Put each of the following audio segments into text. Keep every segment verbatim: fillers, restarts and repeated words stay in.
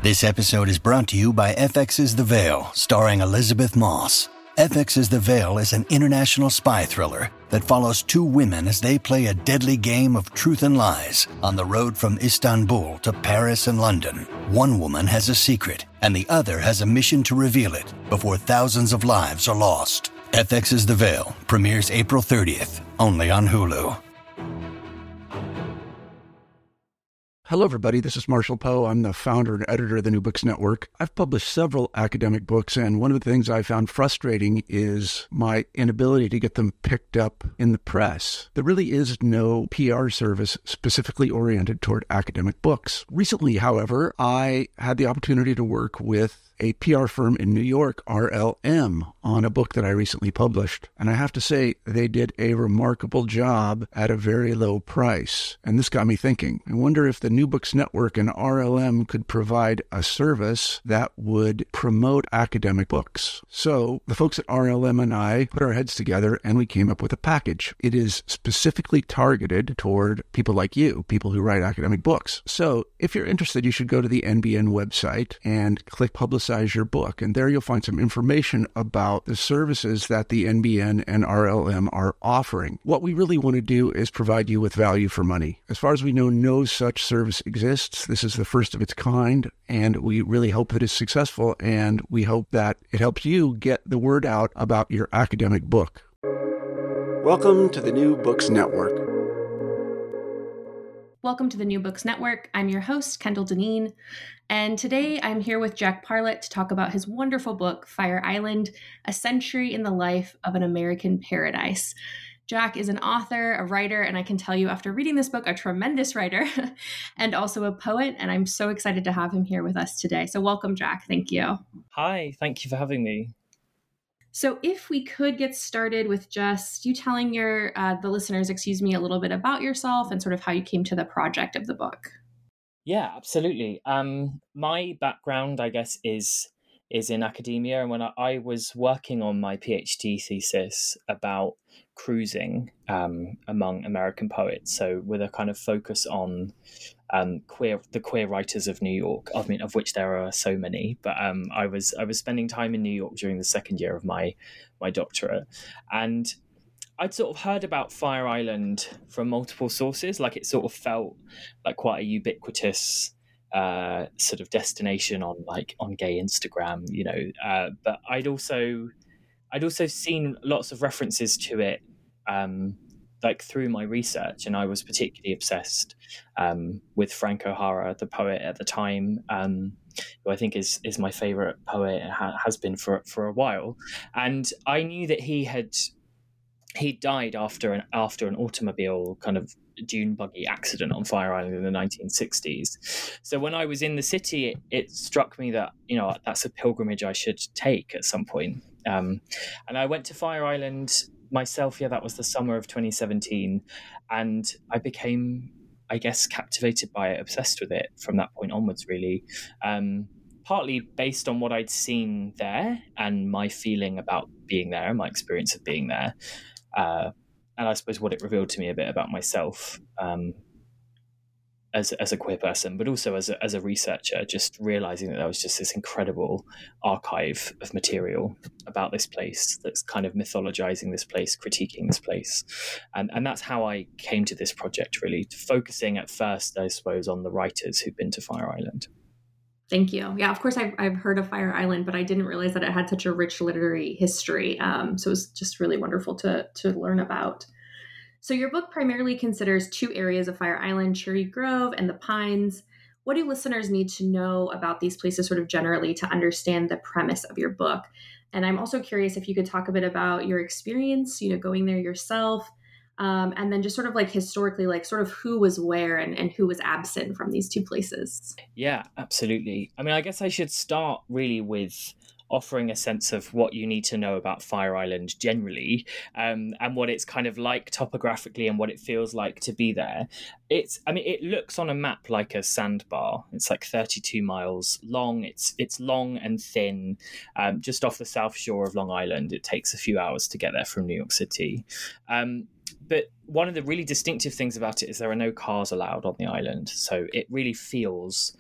This episode is brought to you by F X's The Veil, starring Elizabeth Moss. F X's The Veil is an international spy thriller that follows two women as they play a deadly game of truth and lies on the road from Istanbul to Paris and London. One woman has a secret, and the other has a mission to reveal it before thousands of lives are lost. F X's The Veil premieres April thirtieth, only on Hulu. Hello, everybody. This is Marshall Poe. I'm the founder and editor of the New Books Network. I've published several academic books, and one of the things I found frustrating is my inability to get them picked up in the press. There really is no P R service specifically oriented toward academic books. Recently, however, I had the opportunity to work with a P R firm in New York, R L M, on a book that I recently published. And I have to say, they did a remarkable job at a very low price. And this got me thinking. I wonder if the New Books Network and R L M could provide a service that would promote academic books. So the folks at R L M and I put our heads together and we came up with a package. It is specifically targeted toward people like you, people who write academic books. So if you're interested, you should go to the N B N website and click Publicize your book. And there you'll find some information about the services that the N B N and R L M are offering. What we really want to do is provide you with value for money. As far as we know, no such service exists. This is the first of its kind, and we really hope it is successful, and we hope that it helps you get the word out about your academic book. Welcome to the New Books Network. Welcome to the New Books Network. I'm your host, Kendall Deneen, and today I'm here with Jack Parlett to talk about his wonderful book, Fire Island, A Century in the Life of an American Paradise. Jack is an author, a writer, and I can tell you after reading this book, a tremendous writer and also a poet, and I'm so excited to have him here with us today. So welcome, Jack. Thank you. Hi, thank you for having me. So if we could get started with just you telling your uh, the listeners, excuse me, a little bit about yourself and sort of how you came to the project of the book. Yeah, absolutely. Um, my background, I guess, is is in academia, and when I, I was working on my PhD thesis about cruising um, among American poets, so with a kind of focus on um, queer the queer writers of New York. I mean, of which there are so many. But um, I was I was spending time in New York during the second year of my my doctorate, and I'd sort of heard about Fire Island from multiple sources. Like it sort of felt like quite a ubiquitous uh, sort of destination on like on gay Instagram, you know. Uh, but I'd also I'd also seen lots of references to it, um, like through my research, and I was particularly obsessed um, with Frank O'Hara, the poet at the time, um, who I think is is my favorite poet and ha- has been for for a while. And I knew that he had. He died after an after an automobile kind of dune buggy accident on Fire Island in the nineteen sixties. So when I was in the city, it, it struck me that, you know, that's a pilgrimage I should take at some point. Um, and I went to Fire Island myself. Yeah, that was the summer of twenty seventeen. And I became, I guess, captivated by it, obsessed with it from that point onwards, really. Um, partly based on what I'd seen there and my feeling about being there, my experience of being there. Uh, and I suppose what it revealed to me a bit about myself um, as as a queer person, but also as a, as a researcher, just realizing that there was just this incredible archive of material about this place that's kind of mythologizing this place, critiquing this place. And, and that's how I came to this project, really, focusing at first, I suppose, on the writers who've been to Fire Island. Thank you. Yeah, of course, I've, I've heard of Fire Island, but I didn't realize that it had such a rich literary history. Um, so it was just really wonderful to to learn about. So your book primarily considers two areas of Fire Island, Cherry Grove and the Pines. What do listeners need to know about these places sort of generally to understand the premise of your book? And I'm also curious if you could talk a bit about your experience, you know, going there yourself, Um, and then just sort of like historically, like sort of who was where and, and who was absent from these two places. Yeah, absolutely. I mean, I guess I should start really with offering a sense of what you need to know about Fire Island generally, um, and what it's kind of like topographically and what it feels like to be there. It's, I mean, it looks on a map like a sandbar. It's like thirty-two miles long. It's it's long and thin, um, just off the south shore of Long Island. It takes a few hours to get there from New York City. Um, But one of the really distinctive things about it is there are no cars allowed on the island. So it really feels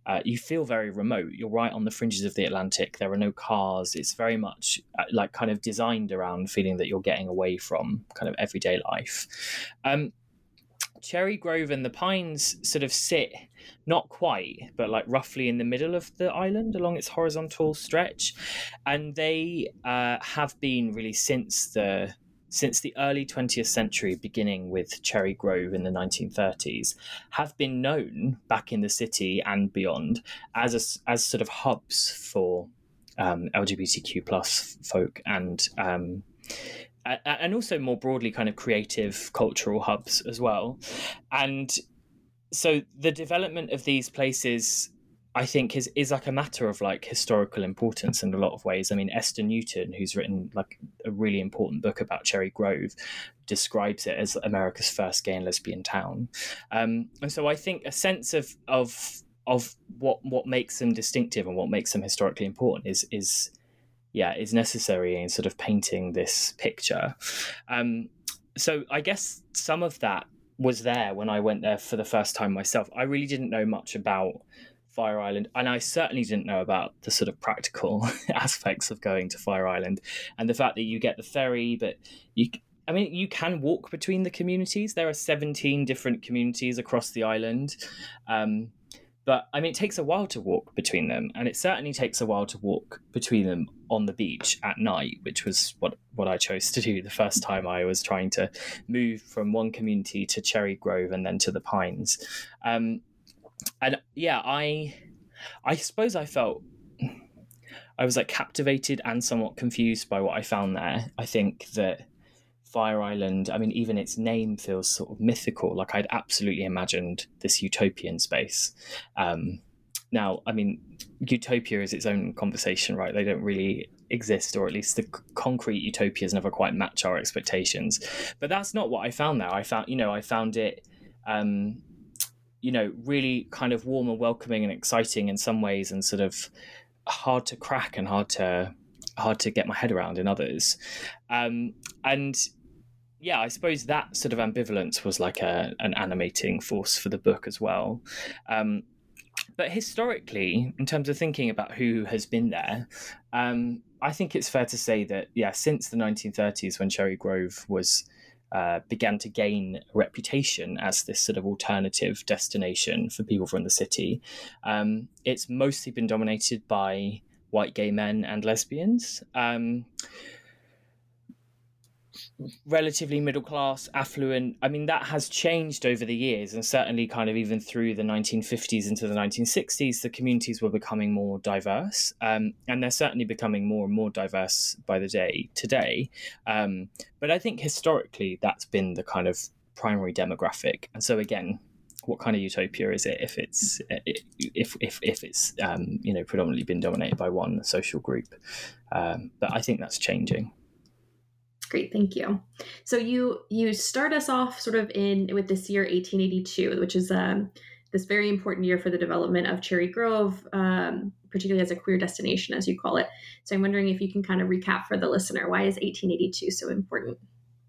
uh, you feel very remote. You're right on the fringes of the Atlantic. There are no cars. It's very much uh, like kind of designed around feeling that you're getting away from kind of everyday life. Um, Cherry Grove and the Pines sort of sit not quite, but like roughly in the middle of the island along its horizontal stretch, and they uh, have been really since the since the early twentieth century, beginning with Cherry Grove in the nineteen thirties, have been known back in the city and beyond as a, as sort of hubs for um, L G B T Q plus folk and. Um, and also more broadly kind of creative cultural hubs as well. And so the development of these places, I think, is is like a matter of like historical importance in a lot of ways. I mean, Esther Newton, who's written like a really important book about Cherry Grove, describes it as America's first gay and lesbian town. Um, and so I think a sense of of of what what makes them distinctive and what makes them historically important is is yeah, is necessary in sort of painting this picture. Um, so I guess some of that was there when I went there for the first time myself. I really didn't know much about Fire Island, and I certainly didn't know about the sort of practical aspects of going to Fire Island and the fact that you get the ferry, but you, I mean, you can walk between the communities. There are seventeen different communities across the island. Um, But I mean, it takes a while to walk between them, and it certainly takes a while to walk between them on the beach at night, which was what, what I chose to do the first time I was trying to move from one community to Cherry Grove and then to the Pines. Um, and yeah, I I suppose I felt I was like captivated and somewhat confused by what I found there. I think that Fire Island, I mean, even its name feels sort of mythical. Like I'd absolutely imagined this utopian space. Um, now, I mean, utopia is its own conversation, right? They don't really exist, or at least the c- concrete utopias never quite match our expectations. But that's not what I found there. I found, you know, I found it, um, you know, really kind of warm and welcoming and exciting in some ways, and sort of hard to crack and hard to hard to get my head around in others. Um, and yeah, I suppose that sort of ambivalence was like a, an animating force for the book as well. Um, but historically, in terms of thinking about who has been there, um, I think it's fair to say that, yeah, since the nineteen thirties, when Cherry Grove was uh, began to gain a reputation as this sort of alternative destination for people from the city, um, it's mostly been dominated by white gay men and lesbians. Um, relatively middle class, affluent. I mean, that has changed over the years, and certainly kind of even through the nineteen fifties into the nineteen sixties, the communities were becoming more diverse, um, and they're certainly becoming more and more diverse by the day today. Um, but I think historically that's been the kind of primary demographic. And so again, what kind of utopia is it if it's if if if it's um, you know, predominantly been dominated by one social group? Um, but I think that's changing. Great, thank you. So you you start us off sort of in with this year eighteen eighty-two, which is um, this very important year for the development of Cherry Grove, um, particularly as a queer destination, as you call it. So I'm wondering if you can kind of recap for the listener, why is eighteen eighty-two so important?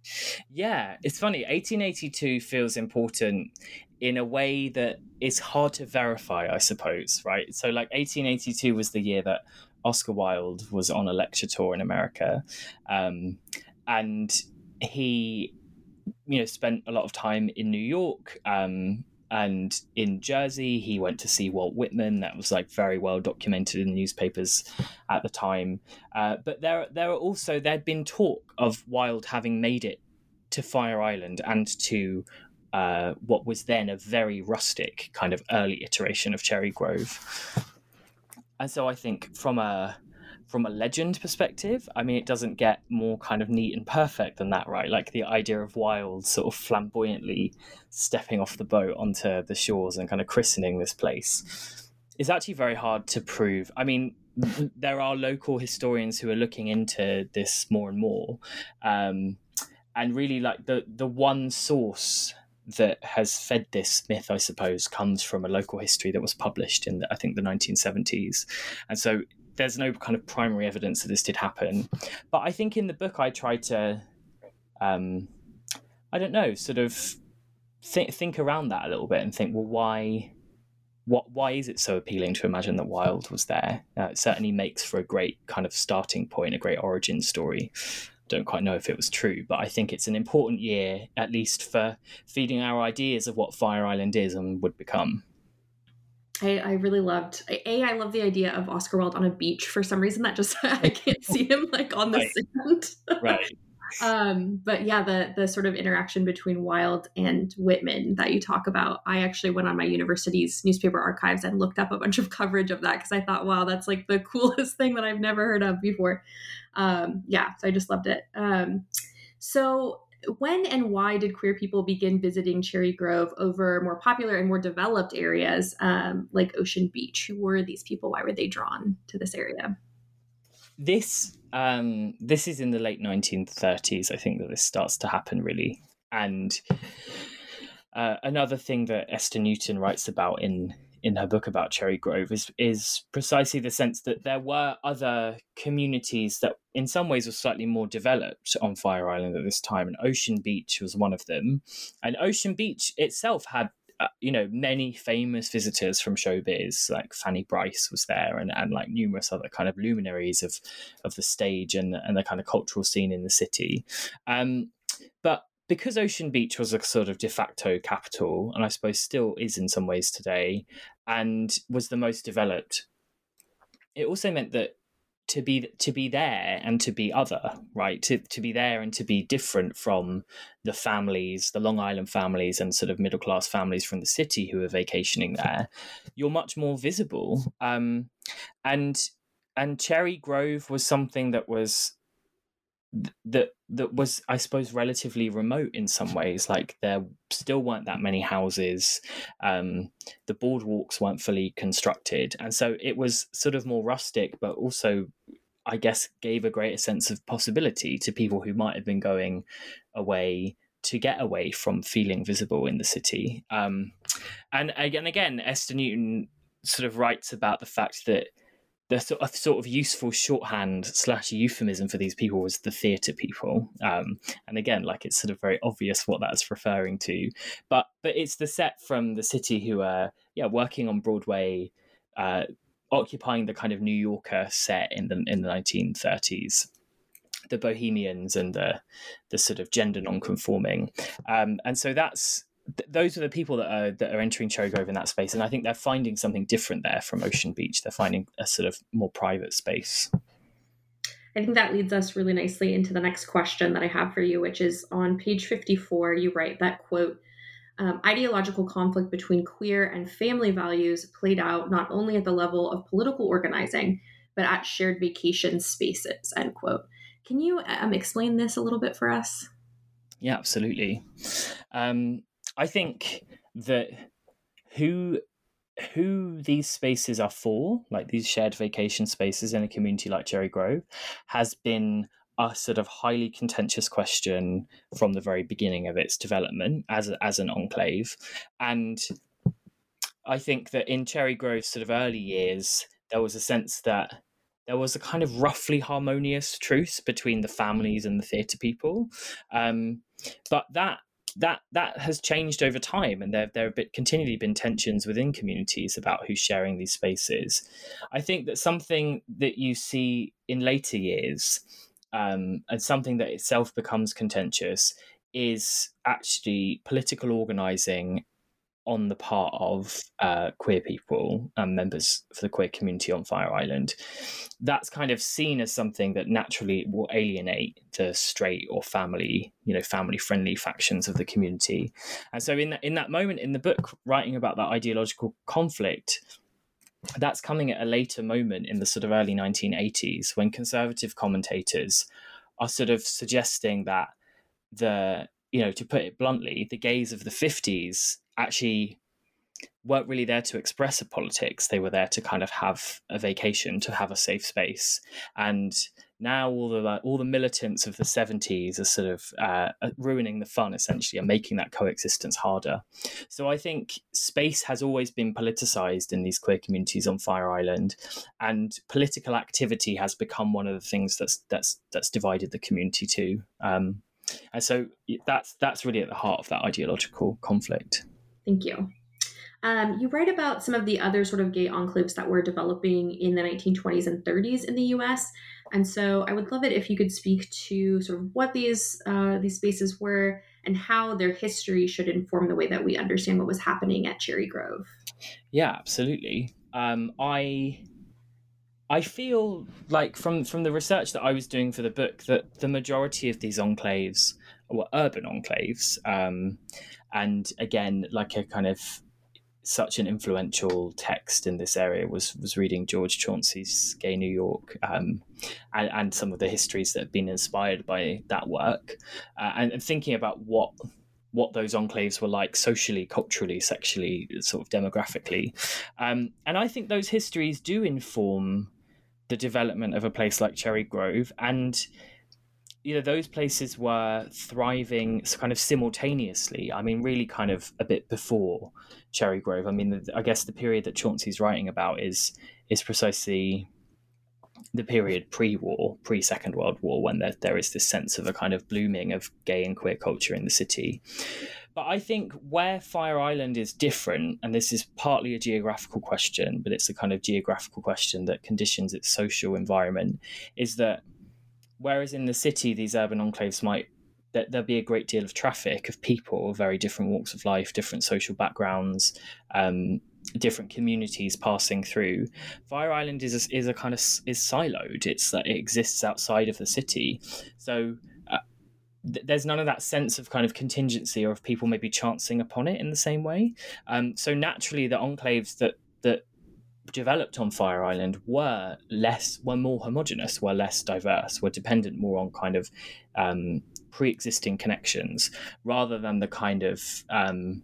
Yeah, it's funny. eighteen eighty-two feels important in a way that is hard to verify, I suppose, right? So like eighteen eighty-two was the year that Oscar Wilde was on a lecture tour in America. Um, and he, you know, spent a lot of time in New York, um, and in Jersey. He went to see Walt Whitman. That was like very well documented in the newspapers at the time. Uh, but there, there are also, there'd been talk of Wilde having made it to Fire Island and to uh, what was then a very rustic kind of early iteration of Cherry Grove. And so I think from a from a legend perspective, I mean, it doesn't get more kind of neat and perfect than that, right? Like the idea of Wilde sort of flamboyantly stepping off the boat onto the shores and kind of christening this place is actually very hard to prove. I mean, there are local historians who are looking into this more and more. Um, and really like the, the one source that has fed this myth, I suppose, comes from a local history that was published in, the, I think, the nineteen seventies. And so there's no kind of primary evidence that this did happen. But I think in the book I tried to, um, I don't know, sort of th- think around that a little bit and think, well, why what why is it so appealing to imagine that Wilde was there? Uh, it certainly makes for a great kind of starting point, a great origin story. Don't quite know if it was true, but I think it's an important year, at least for feeding our ideas of what Fire Island is and would become. I, I really loved, A, I love the idea of Oscar Wilde on a beach. For some reason, that just, I can't see him like on the Right. sand. Right. Um, but yeah, the the sort of interaction between Wilde and Whitman that you talk about, I actually went on my university's newspaper archives and looked up a bunch of coverage of that because I thought, wow, that's like the coolest thing that I've never heard of before. Um, yeah, so I just loved it. Um, so when and why did queer people begin visiting Cherry Grove over more popular and more developed areas um, like Ocean Beach? Who were these people? Why were they drawn to this area? This um, this is in the late nineteen thirties, I think, that this starts to happen, really. And uh, another thing that Esther Newton writes about in in her book about Cherry Grove is is precisely the sense that there were other communities that in some ways were slightly more developed on Fire Island at this time, and Ocean Beach was one of them. And Ocean Beach itself had Uh, you know, many famous visitors from showbiz, like Fanny Bryce was there, and, and like numerous other kind of luminaries of of the stage and and the kind of cultural scene in the city. Um, but because Ocean Beach was a sort of de facto capital, and I suppose still is in some ways today, and was the most developed, it also meant that to be to be there and to be other, right? To to be there and to be different from the families, the Long Island families and sort of middle class families from the city who are vacationing there, you're much more visible. Um, and and Cherry Grove was something that was that that was, I suppose, relatively remote in some ways. Like there still weren't that many houses, um, the boardwalks weren't fully constructed, and so it was sort of more rustic, but also, I guess, gave a greater sense of possibility to people who might have been going away to get away from feeling visible in the city. Um, and again, again, Esther Newton sort of writes about the fact that the sort of, sort of useful shorthand slash euphemism for these people was the theatre people. Um, and again, like it's sort of very obvious what that's referring to. But but it's the set from the city who are yeah working on Broadway, uh, occupying the kind of New Yorker set in the in the nineteen thirties. The bohemians and the the sort of gender non-conforming. Um, and so that's th- those are the people that are that are entering Cherry Grove in that space, and I think they're finding something different there from Ocean Beach. They're finding a sort of more private space. I think that leads us really nicely into the next question that I have for you, which is on page fifty-four. You write that, quote, um, ideological conflict between queer and family values played out not only at the level of political organizing, but at shared vacation spaces, end quote. Can you um, explain this a little bit for us? Yeah, absolutely. Um, I think that who who these spaces are for, like these shared vacation spaces in a community like Cherry Grove, has been a sort of highly contentious question from the very beginning of its development as a, as an enclave. And I think that in Cherry Grove's sort of early years, there was a sense that there was a kind of roughly harmonious truce between the families and the theatre people. Um, but that that that has changed over time, and there, there have been, continually been tensions within communities about who's sharing these spaces. I think that something that you see in later years, um, and something that itself becomes contentious, is actually political organising on the part of uh, queer people and members for the queer community on Fire Island. That's kind of seen as something that naturally will alienate the straight or family, you know, family-friendly factions of the community. And so in that, in that moment in the book, writing about that ideological conflict, that's coming at a later moment in the sort of early nineteen eighties when conservative commentators are sort of suggesting that the, you know, to put it bluntly, the gays of the fifties actually weren't really there to express a politics. They were there to kind of have a vacation, to have a safe space. And now all the all the militants of the seventies are sort of uh, ruining the fun, essentially, and making that coexistence harder. So I think space has always been politicized in these queer communities on Fire Island, and political activity has become one of the things that's that's that's divided the community too. Um, and so that's that's really at the heart of that ideological conflict. Thank you. Um, you write about some of the other sort of gay enclaves that were developing in the nineteen twenties and thirties in the U S. And so I would love it if you could speak to sort of what these uh, these spaces were and how their history should inform the way that we understand what was happening at Cherry Grove. Yeah, absolutely. Um, I I feel like from from the research that I was doing for the book that the majority of these enclaves were urban enclaves, um, and again, like a kind of such an influential text in this area was was reading George Chauncey's Gay New York, um, and, and some of the histories that have been inspired by that work, uh, and, and thinking about what what those enclaves were like socially, culturally, sexually, sort of demographically. Um, and I think those histories do inform the development of a place like Cherry Grove. And you know, those places were thriving kind of simultaneously. I mean, really kind of a bit before Cherry Grove. I mean, I guess the period that Chauncey's writing about is is precisely the period pre-war, pre-Second World War, when there, there is this sense of a kind of blooming of gay and queer culture in the city. But I think where Fire Island is different, and this is partly a geographical question, but it's a kind of geographical question that conditions its social environment, is that whereas in the city, these urban enclaves might, that there'll be a great deal of traffic of people of very different walks of life, different social backgrounds, um, different communities passing through. Fire Island is a, is a kind of is siloed. It's that it exists outside of the city, so uh, th- there's none of that sense of kind of contingency or of people maybe chancing upon it in the same way. Um, so naturally, the enclaves that that developed on Fire Island were less, were more homogenous, were less diverse, were dependent more on kind of um, pre-existing connections rather than the kind of um,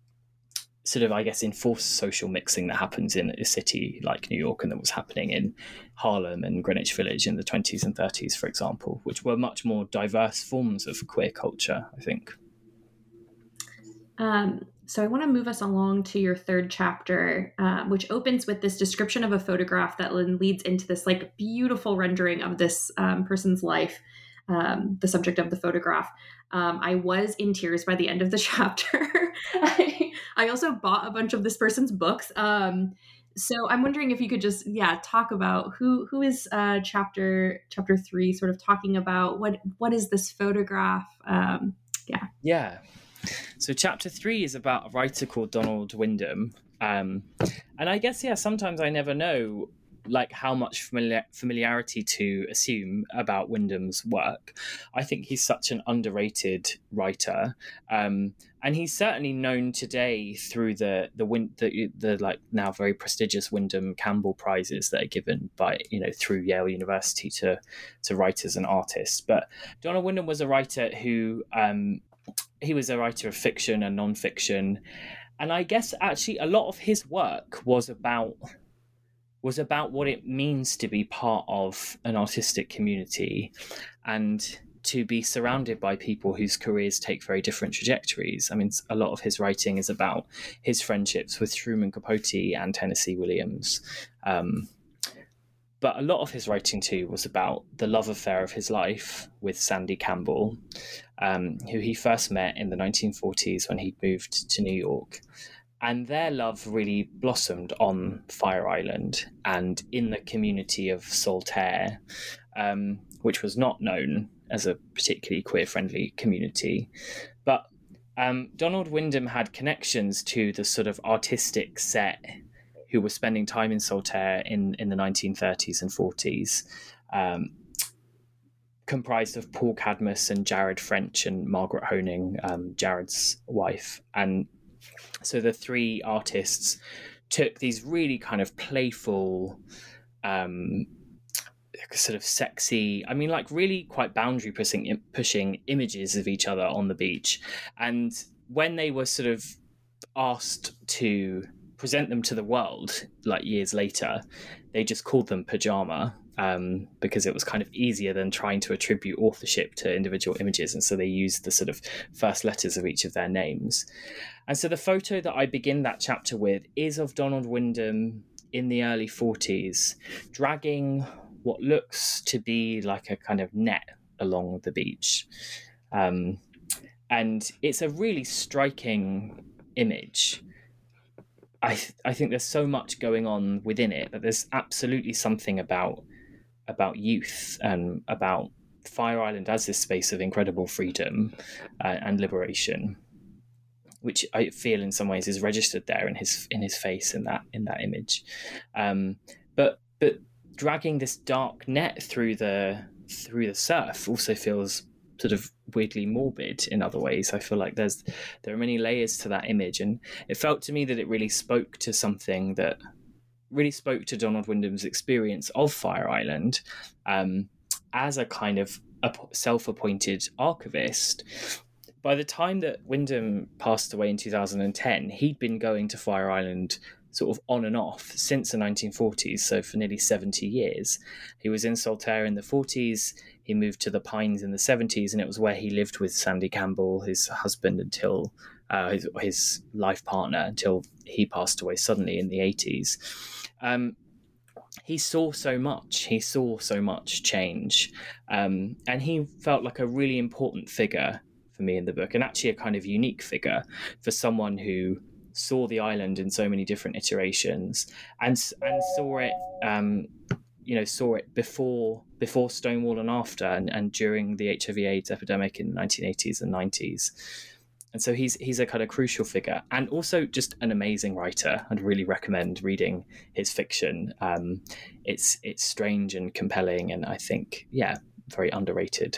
sort of, I guess, enforced social mixing that happens in a city like New York and that was happening in Harlem and Greenwich Village in the twenties and thirties, for example, which were much more diverse forms of queer culture, I think. Um, so I want to move us along to your third chapter, um, which opens with this description of a photograph that leads into this like beautiful rendering of this um, person's life, um, the subject of the photograph. Um, I was in tears by the end of the chapter. I, I also bought a bunch of this person's books. Um, so I'm wondering if you could just, yeah, talk about who who is uh, chapter chapter three sort of talking about. What what is this photograph? Um, yeah. Yeah. So chapter three is about a writer called Donald Wyndham. Um, and I guess, yeah, sometimes I never know like how much familiar- familiarity to assume about Wyndham's work. I think he's such an underrated writer. Um, and he's certainly known today through the the, Win- the the like now very prestigious Wyndham Campbell prizes that are given by, you know, through Yale University to, to writers and artists. But Donald Wyndham was a writer who... Um, He was a writer of fiction and non-fiction, and I guess actually a lot of his work was about was about what it means to be part of an artistic community and to be surrounded by people whose careers take very different trajectories. I mean, a lot of his writing is about his friendships with Truman Capote and Tennessee Williams. Um, But a lot of his writing, too, was about the love affair of his life with Sandy Campbell, um, who he first met in the nineteen forties when he moved to New York. And their love really blossomed on Fire Island and in the community of Saltaire, um, which was not known as a particularly queer-friendly community. But um, Donald Wyndham had connections to the sort of artistic set who were spending time in Saltaire in, in the nineteen thirties and forties, um, comprised of Paul Cadmus and Jared French and Margaret Honing, um, Jared's wife. And so the three artists took these really kind of playful, um, sort of sexy, I mean, like really quite boundary pushing, pushing images of each other on the beach. And when they were sort of asked to present them to the world like years later, they just called them Pajama, um, because it was kind of easier than trying to attribute authorship to individual images. And so they used the sort of first letters of each of their names. And so the photo that I begin that chapter with is of Donald Wyndham in the early forties, dragging what looks to be like a kind of net along the beach. Um, and it's a really striking image. I th- I think there's so much going on within it that there's absolutely something about about youth and about Fire Island as this space of incredible freedom uh, and liberation, which I feel in some ways is registered there in his in his face in that in that image. Um, but but dragging this dark net through the through the surf also feels sort of weirdly morbid in other ways. I feel like there's there are many layers to that image, and it felt to me that it really spoke to something that really spoke to Donald Wyndham's experience of Fire Island um, as a kind of a self-appointed archivist. By the time that Wyndham passed away in two thousand ten, he'd been going to Fire Island sort of on and off since the nineteen forties, so for nearly seventy years. He was in Saltaire in the forties, he moved to the Pines in the seventies, and it was where he lived with Sandy Campbell, his husband, until uh, his, his life partner, until he passed away suddenly in the eighties. Um, he saw so much, he saw so much change, um, and he felt like a really important figure for me in the book, and actually a kind of unique figure for someone who saw the island in so many different iterations and and saw it um you know saw it before before Stonewall and after, and, and during the H I V AIDS epidemic in the nineteen eighties and nineties. And so he's he's a kind of crucial figure, and also just an amazing writer. I'd really recommend reading his fiction. Um it's it's strange and compelling, and I think yeah very underrated.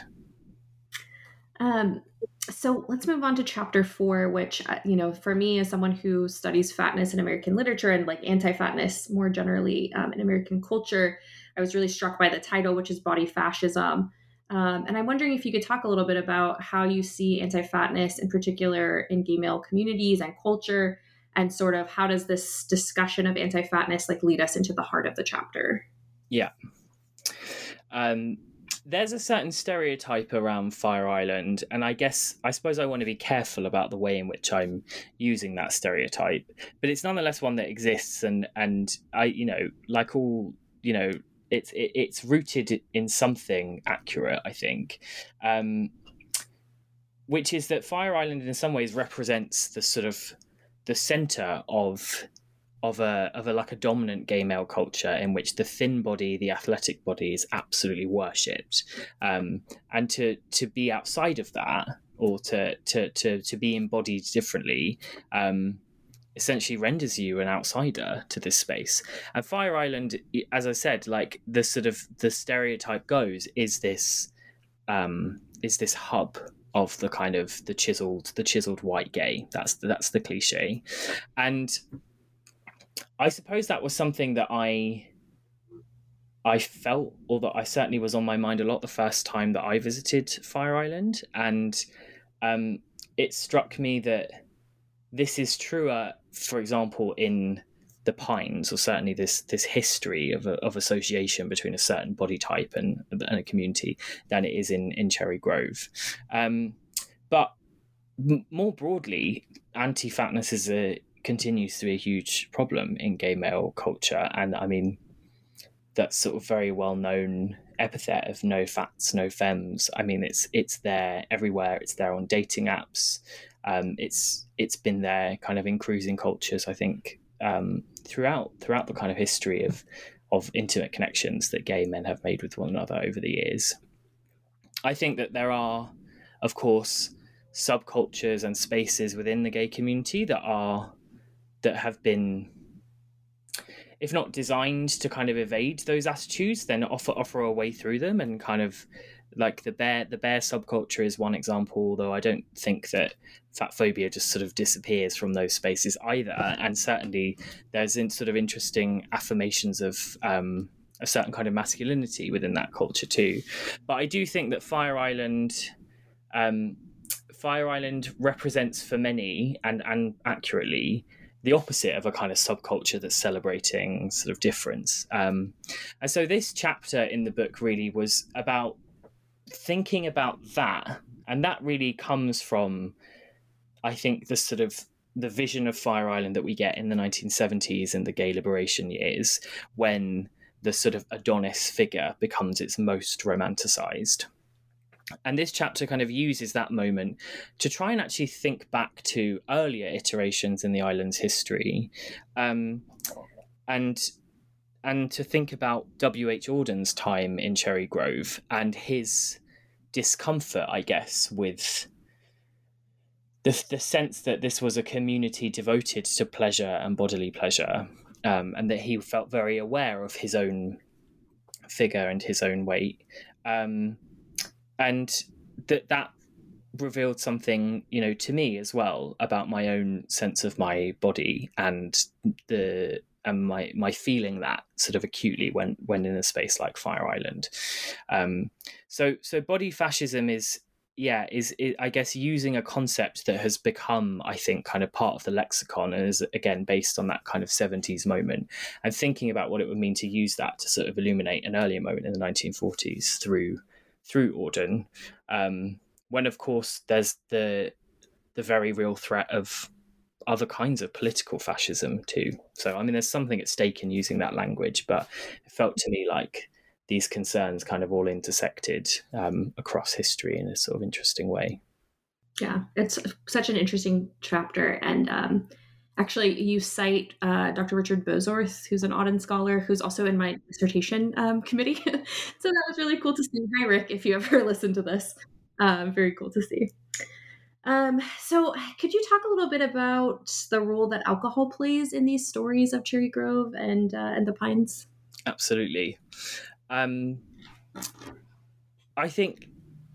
Um, so let's move on to chapter four, which, uh, you know, for me as someone who studies fatness in American literature and like anti-fatness more generally um, in American culture, I was really struck by the title, which is Body Fascism. Um, and I'm wondering if you could talk a little bit about how you see anti-fatness in particular in gay male communities and culture, and sort of how does this discussion of anti-fatness like lead us into the heart of the chapter? Yeah. Um, There's a certain stereotype around Fire Island, and I guess, I suppose I want to be careful about the way in which I'm using that stereotype, but it's nonetheless one that exists, and, and I, you know, like all, you know, it's, it, it's rooted in something accurate, I think, um, which is that Fire Island in some ways represents the sort of, the center of of a of a like a dominant gay male culture in which the thin body, the athletic body, is absolutely worshipped, um, and to to be outside of that, or to to to to be embodied differently, um, essentially renders you an outsider to this space. And Fire Island, as I said, like the sort of the stereotype goes, is this um, is this hub of the kind of the chiseled the chiseled white gay. That's the, that's the cliche, and I suppose that was something that I I felt, or that I certainly was on my mind a lot the first time that I visited Fire Island. And um, it struck me that this is truer, for example, in the Pines, or certainly this this history of, a, of association between a certain body type and, and a community, than it is in, in Cherry Grove. Um, but m- more broadly, anti-fatness is a continues to be a huge problem in gay male culture. And I mean, that sort of very well-known epithet of no fats, no femmes, I mean, it's it's there everywhere. It's there on dating apps. Um, it's it's been there kind of in cruising cultures, I think, um, throughout throughout the kind of history of of intimate connections that gay men have made with one another over the years. I think that there are, of course, subcultures and spaces within the gay community that are that have been, if not designed to kind of evade those attitudes, then offer offer a way through them. And kind of like the bear the bear subculture is one example, although I don't think that fat phobia just sort of disappears from those spaces either. And certainly there's in sort of interesting affirmations of um, a certain kind of masculinity within that culture too. But I do think that Fire Island um, Fire Island represents for many, and, and accurately, the opposite of a kind of subculture that's celebrating sort of difference. Um, and so this chapter in the book really was about thinking about that. And that really comes from, I think, the sort of the vision of Fire Island that we get in the nineteen seventies and the gay liberation years, when the sort of Adonis figure becomes its most romanticized. And this chapter kind of uses that moment to try and actually think back to earlier iterations in the island's history, um, and and to think about W H Auden's time in Cherry Grove and his discomfort, I guess, with the the sense that this was a community devoted to pleasure and bodily pleasure, um, and that he felt very aware of his own figure and his own weight. Um, and that that revealed something, you know, to me as well about my own sense of my body and the and my my feeling that sort of acutely when when in a space like Fire Island. Um, so so body fascism is yeah is, is I guess using a concept that has become, I think, kind of part of the lexicon and is again based on that kind of seventies moment, and thinking about what it would mean to use that to sort of illuminate an earlier moment in the nineteen forties through through Auden, um, when of course there's the the very real threat of other kinds of political fascism too. So I mean, there's something at stake in using that language, but it felt to me like these concerns kind of all intersected um, across history in a sort of interesting way. Yeah, it's such an interesting chapter, and um, actually, you cite uh, Doctor Richard Bozorth, who's an Auden scholar, who's also in my dissertation um, committee. So that was really cool to see. Hi, Rick, if you ever listen to this. Um, very cool to see. Um, so could you talk a little bit about the role that alcohol plays in these stories of Cherry Grove and uh, and the Pines? Absolutely. Um, I think,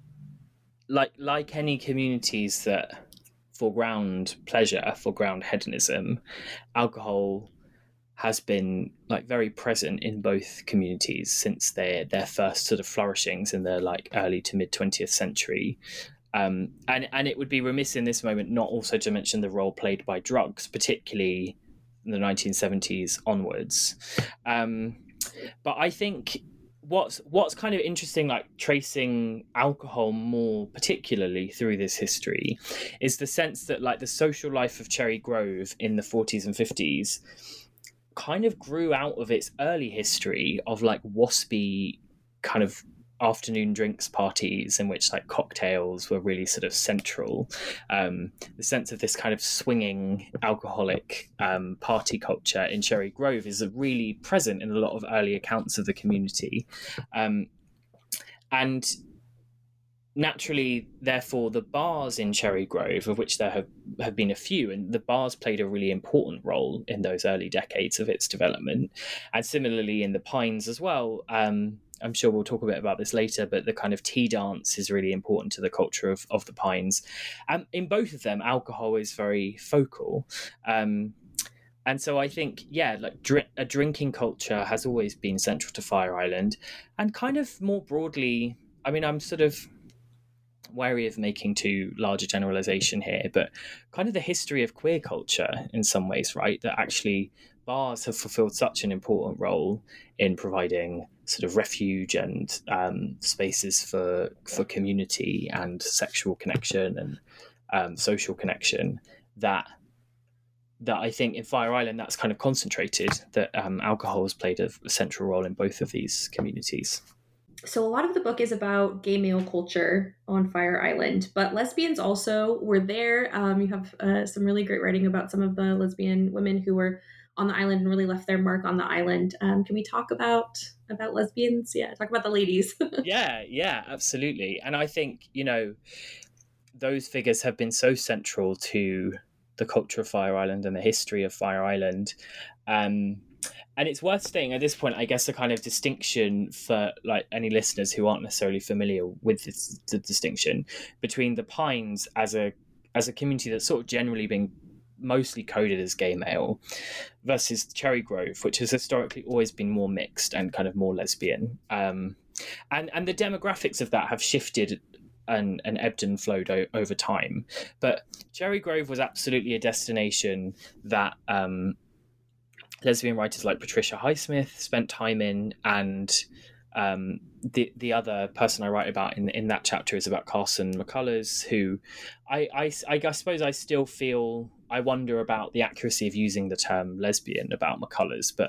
like like any communities that foreground pleasure, foreground hedonism, alcohol has been like very present in both communities since their their first sort of flourishings in the like early to mid twentieth century. Um, and and it would be remiss in this moment not also to mention the role played by drugs, particularly in the nineteen seventies onwards. Um, but I think what's what's kind of interesting, like tracing alcohol more particularly through this history, is the sense that like the social life of Cherry Grove in the forties and fifties kind of grew out of its early history of like waspy kind of afternoon drinks parties in which like cocktails were really sort of central. Um, the sense of this kind of swinging alcoholic um, party culture in Cherry Grove is really present in a lot of early accounts of the community. Um, and naturally, therefore, the bars in Cherry Grove, of which there have, have been a few, and the bars played a really important role in those early decades of its development. And similarly in the Pines as well, um, I'm sure we'll talk a bit about this later, but the kind of tea dance is really important to the culture of, of the Pines. And in both of them, alcohol is very focal. Um, and so I think, yeah, like dr- a drinking culture has always been central to Fire Island. And kind of more broadly, I mean, I'm sort of wary of making too large a generalization here, but kind of the history of queer culture in some ways, right? That actually bars have fulfilled such an important role in providing sort of refuge and um, spaces for for community and sexual connection and um, social connection that that I think in Fire Island that's kind of concentrated, that um, alcohol has played a, a central role in both of these communities. So a lot of the book is about gay male culture on Fire Island, but lesbians also were there. Um, you have uh, some really great writing about some of the lesbian women who were on the island and really left their mark on the island. Um, can we talk about about lesbians? Yeah, talk about the ladies. yeah, yeah, absolutely. And I think, you know, those figures have been so central to the culture of Fire Island and the history of Fire Island. Um, and it's worth stating at this point, I guess, a kind of distinction for like any listeners who aren't necessarily familiar with this, the distinction between the Pines as a as a community that's sort of generally been mostly coded as gay male versus Cherry Grove, which has historically always been more mixed and kind of more lesbian. Um, and, and the demographics of that have shifted and, and ebbed and flowed o- over time. But Cherry Grove was absolutely a destination that um, lesbian writers like Patricia Highsmith spent time in, and um, the the other person I write about in in that chapter is about Carson McCullers, who I, I, I suppose I still feel, I wonder about the accuracy of using the term lesbian about McCullers, but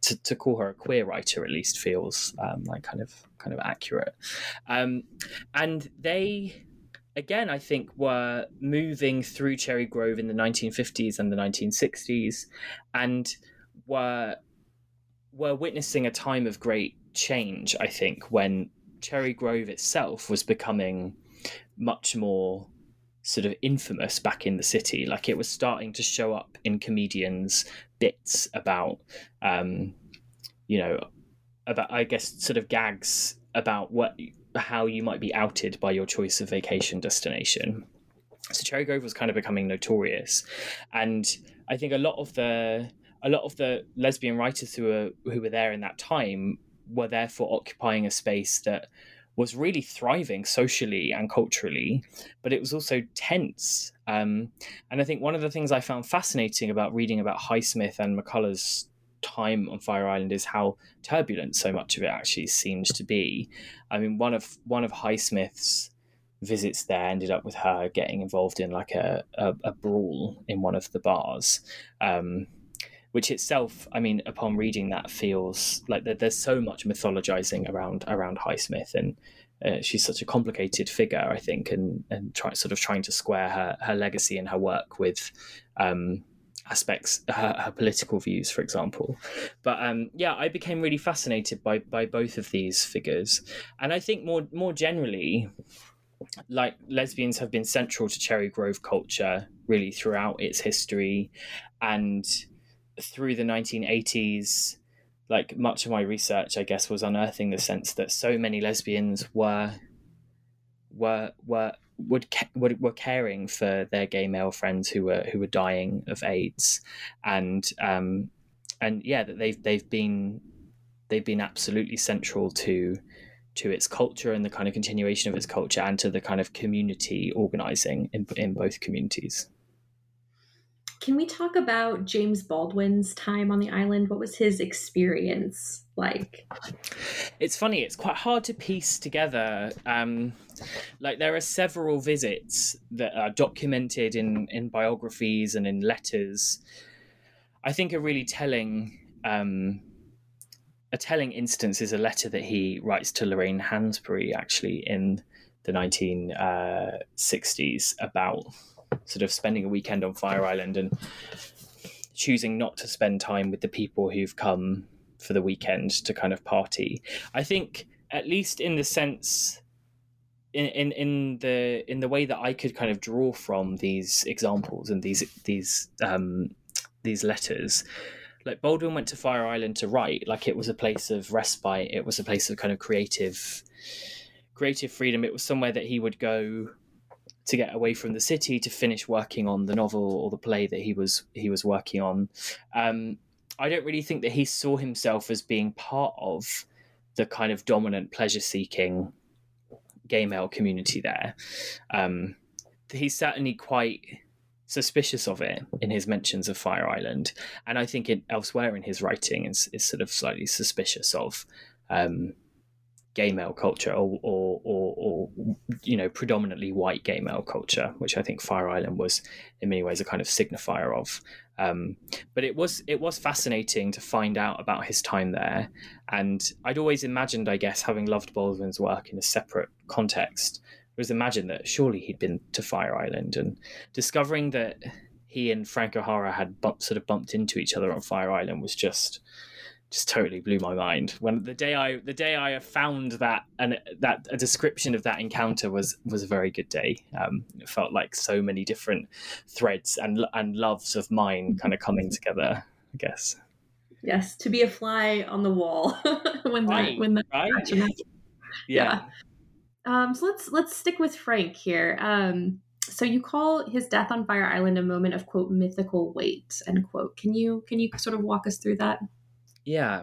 to, to call her a queer writer at least feels um, like kind of kind of accurate. Um, and they, again, I think were moving through Cherry Grove in the nineteen fifties and the nineteen sixties, and were were witnessing a time of great change, I think, when Cherry Grove itself was becoming much more sort of infamous back in the city. Like, it was starting to show up in comedians' bits about, um, you know, about, I guess, sort of gags about what how you might be outed by your choice of vacation destination. So Cherry Grove was kind of becoming notorious, and I think a lot of the a lot of the lesbian writers who were who were there in that time were therefore occupying a space that was really thriving socially and culturally, but it was also tense. Um, and I think one of the things I found fascinating about reading about Highsmith and McCullough's time on Fire Island is how turbulent so much of it actually seems to be. I mean, one of one of Highsmith's visits there ended up with her getting involved in like a, a, a brawl in one of the bars, um, which itself, I mean, upon reading that, feels like there's so much mythologizing around around Highsmith, and uh, she's such a complicated figure, I think, and and try, sort of trying to square her, her legacy and her work with um, aspects, her, her political views, for example. But um, yeah, I became really fascinated by by both of these figures, and I think more more generally, like, lesbians have been central to Cherry Grove culture really throughout its history, and through the nineteen eighties, like, much of my research, I guess, was unearthing the sense that so many lesbians were were were would were, were caring for their gay male friends who were who were dying of AIDS, and um and yeah, that they've they've been they've been absolutely central to to its culture and the kind of continuation of its culture, and to the kind of community organizing in in both communities. Can we talk about James Baldwin's time on the island? What was his experience like? It's funny, it's quite hard to piece together. Um, like, there are several visits that are documented in, in biographies and in letters. I think a really telling um, a telling instance is a letter that he writes to Lorraine Hansberry, actually, in the nineteen sixties, about sort of spending a weekend on Fire Island and choosing not to spend time with the people who've come for the weekend to kind of party. I think, at least in the sense, in, in, in the in the way that I could kind of draw from these examples and these these um, these letters, like, Baldwin went to Fire Island to write. Like, it was a place of respite. It was a place of kind of creative creative freedom. It was somewhere that he would go to get away from the city, to finish working on the novel or the play that he was he was working on. Um, I don't really think that he saw himself as being part of the kind of dominant pleasure-seeking gay male community there. Um, he's certainly quite suspicious of it in his mentions of Fire Island, and I think it, elsewhere in his writing is, is sort of slightly suspicious of um, gay male culture, or, or, or, or, you know, predominantly white gay male culture, which I think Fire Island was in many ways a kind of signifier of. Um, but it was it was fascinating to find out about his time there. And I'd always imagined, I guess, having loved Baldwin's work in a separate context, was imagined that surely he'd been to Fire Island, and discovering that he and Frank O'Hara had bump, sort of bumped into each other on Fire Island was just just totally blew my mind. When the day I the day I found that, and that a description of that encounter was was a very good day. Um, it felt like so many different threads and and loves of mine kind of coming together, I guess. Yes, to be a fly on the wall when right, that when that right? yeah. yeah. Um, so let's let's stick with Frank here. Um, so you call his death on Fire Island a moment of, quote, mythical weight, end quote. Can you can you sort of walk us through that? Yeah,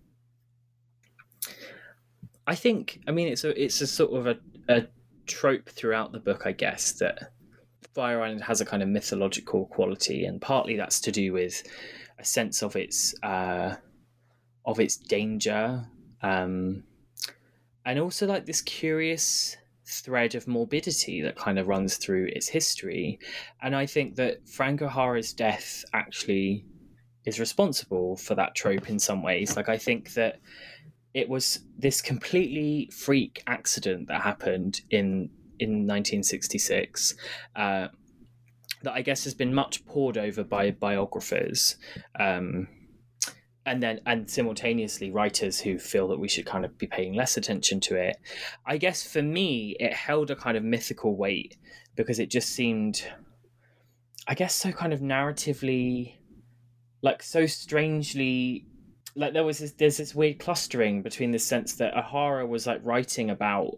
I think, I mean, it's a it's a sort of a, a trope throughout the book, I guess, that Fire Island has a kind of mythological quality, and partly that's to do with a sense of its uh, of its danger, um, and also like this curious thread of morbidity that kind of runs through its history. And I think that Frank O'Hara's death actually is responsible for that trope in some ways. Like, I think that it was this completely freak accident that happened in in nineteen sixty-six uh, that I guess has been much pored over by biographers, um, and then and simultaneously writers who feel that we should kind of be paying less attention to it. I guess for me, it held a kind of mythical weight because it just seemed, I guess, so kind of narratively, like so strangely, like there was this, there's this weird clustering between the sense that O'Hara was like writing about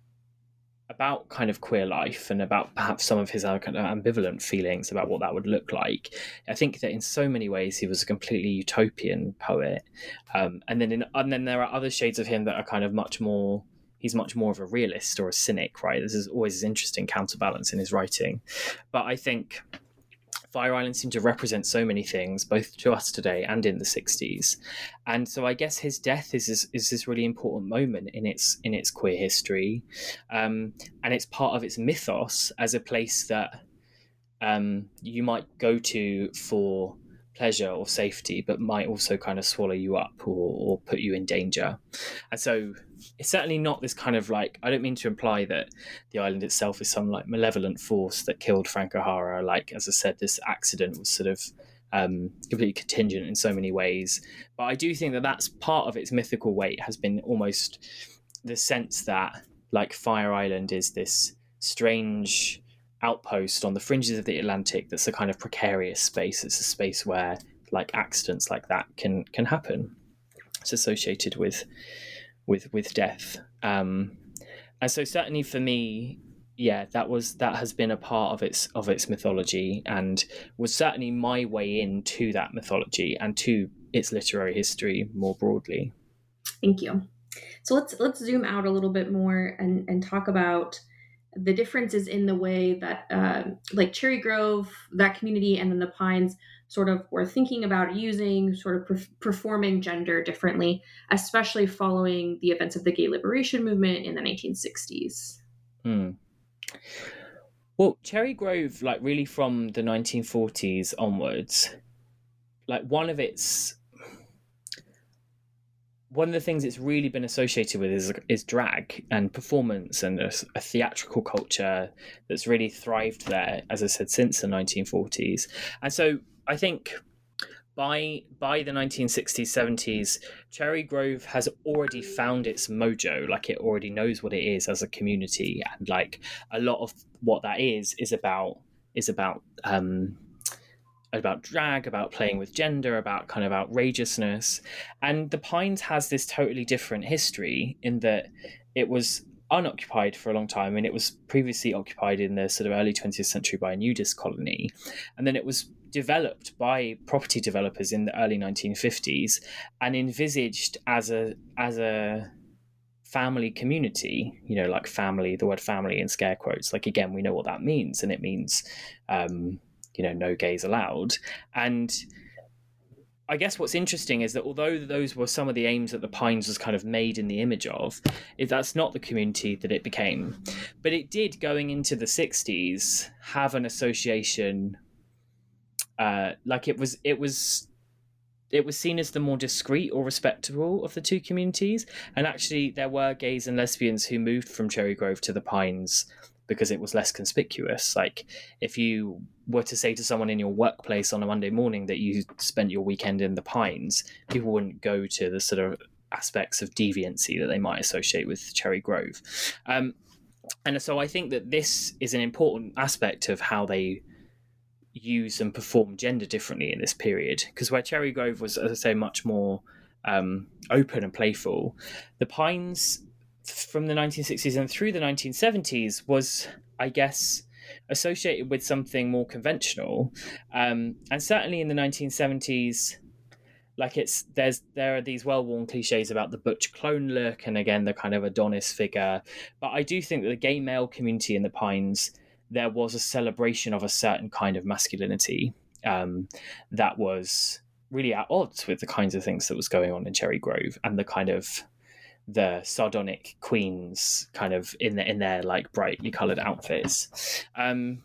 about kind of queer life and about perhaps some of his uh, kind of ambivalent feelings about what that would look like. I think that in so many ways he was a completely utopian poet, um, and then in, and then there are other shades of him that are kind of much more. He's much more of a realist or a cynic, right? This is always an interesting counterbalance in his writing, but I think Fire Island seemed to represent so many things, both to us today and in the sixties, and so I guess his death is is, is this really important moment in its in its queer history, um, and it's part of its mythos as a place that um, you might go to for pleasure or safety, but might also kind of swallow you up or, or put you in danger. And so it's certainly not this kind of like, I don't mean to imply that the island itself is some like malevolent force that killed Frank O'Hara. Like, as I said, this accident was sort of um, completely contingent in so many ways. But I do think that that's part of its mythical weight has been almost the sense that like Fire Island is this strange outpost on the fringes of the Atlantic that's a kind of precarious space. It's a space where like accidents like that can can happen. It's associated with with with death, um, and so certainly for me, yeah, that was that has been a part of its of its mythology, and was certainly my way into that mythology and to its literary history more broadly. Thank you. So let's let's zoom out a little bit more and and talk about the differences in the way that uh, like Cherry Grove, that community, and then the Pines sort of were thinking about using, sort of pre- performing gender differently, especially following the events of the gay liberation movement in the nineteen sixties. Hmm. Well, Cherry Grove, like really from the nineteen forties onwards, like one of its one of the things it's really been associated with is is drag and performance and a, a theatrical culture that's really thrived there, as I said, since the nineteen forties. And so I think by by the nineteen sixties, seventies, Cherry Grove has already found its mojo. Like, it already knows what it is as a community, and like a lot of what that is is about is about um about drag, about playing with gender, about kind of outrageousness. And the Pines has this totally different history in that it was unoccupied for a long time, and it was previously occupied in the sort of early twentieth century by a nudist colony, and then it was developed by property developers in the early nineteen fifties and envisaged as a as a family community, you know, like family, the word family in scare quotes, like, again, we know what that means, and it means um you know, no gays allowed. And I guess what's interesting is that although those were some of the aims that the Pines was kind of made in the image of, is that's not the community that it became. But it did, going into the sixties, have an association, uh, like it was it was it was seen as the more discreet or respectable of the two communities. And actually there were gays and lesbians who moved from Cherry Grove to the Pines because it was less conspicuous. Like, if you were to say to someone in your workplace on a Monday morning that you spent your weekend in the Pines, people wouldn't go to the sort of aspects of deviancy that they might associate with Cherry Grove. Um, and so I think that this is an important aspect of how they use and perform gender differently in this period, because where Cherry Grove was, as I say, much more um, open and playful, the Pines from the nineteen sixties and through the nineteen seventies was, I guess, associated with something more conventional. Um, and certainly in the nineteen seventies, like it's there's there are these well-worn cliches about the butch clone look and, again, the kind of Adonis figure. But I do think that the gay male community in the Pines, there was a celebration of a certain kind of masculinity um, that was really at odds with the kinds of things that was going on in Cherry Grove, and the kind of the sardonic queens kind of in the, in their like brightly coloured outfits. Um,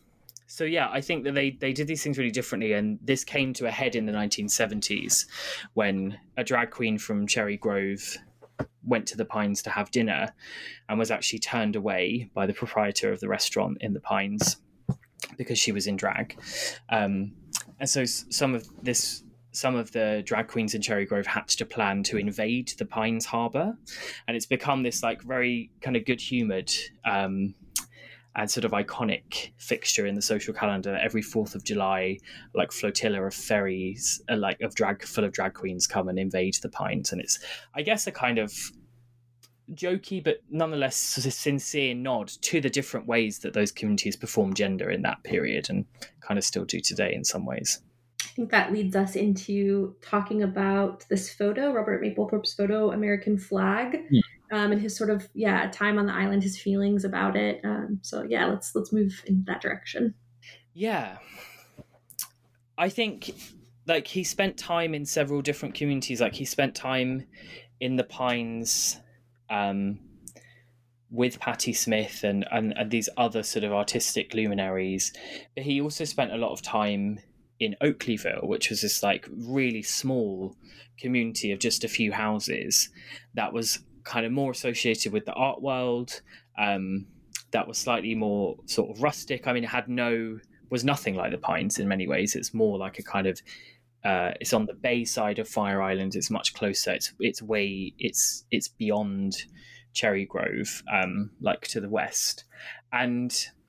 so yeah, I think that they, they did these things really differently, and this came to a head in the nineteen seventies when a drag queen from Cherry Grove went to the Pines to have dinner and was actually turned away by the proprietor of the restaurant in the Pines because she was in drag. Um, and so some of this, some of the drag queens in Cherry Grove hatched a plan to invade the Pines Harbour, and it's become this like very kind of good-humoured um, and sort of iconic fixture in the social calendar. Every fourth of July, like flotilla of ferries, uh, like of drag full of drag queens come and invade the Pines, and it's, I guess, a kind of jokey but nonetheless sort of sincere nod to the different ways that those communities perform gender in that period, and kind of still do today in some ways. I think that leads us into talking about this photo, Robert Mapplethorpe's photo, American Flag, mm. um, and his sort of, yeah, time on the island, his feelings about it. Um, so yeah, let's let's move in that direction. Yeah. I think like he spent time in several different communities. Like he spent time in the Pines um, with Patti Smith and, and, and these other sort of artistic luminaries. But he also spent a lot of time in Oakleyville, which was this like really small community of just a few houses that was kind of more associated with the art world, um, that was slightly more sort of rustic. I mean, it had no, was nothing like the Pines in many ways. It's more like a kind of, uh, it's on the bay side of Fire Island. It's much closer. It's it's way, it's it's beyond Cherry Grove, um, like to the west. And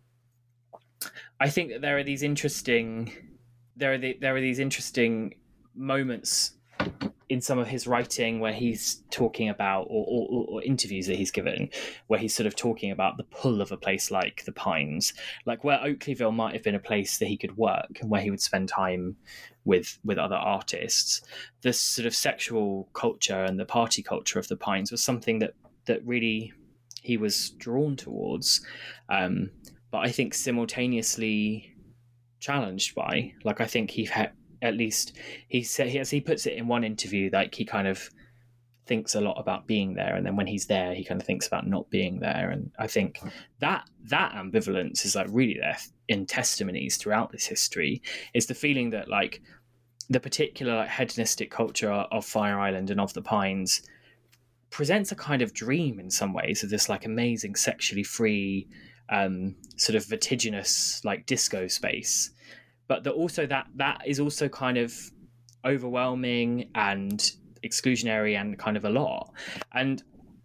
I think that there are these interesting, there are the, there are these interesting moments in some of his writing where he's talking about, or, or, or interviews that he's given, where he's sort of talking about the pull of a place like the Pines, like where Oakleyville might have been a place that he could work and where he would spend time with with other artists. This sort of sexual culture and the party culture of the Pines was something that that really he was drawn towards, um, but I think simultaneously challenged by. Like I think he had, at least he said, as he puts it in one interview, like he kind of thinks a lot about being there, and then when he's there he kind of thinks about not being there. And I think that that ambivalence is like really there in testimonies throughout this history, is the feeling that like the particular like hedonistic culture of Fire Island and of the Pines presents a kind of dream in some ways of this like amazing sexually free um sort of vertiginous like disco space, but that also that that is also kind of overwhelming and exclusionary and kind of a lot. And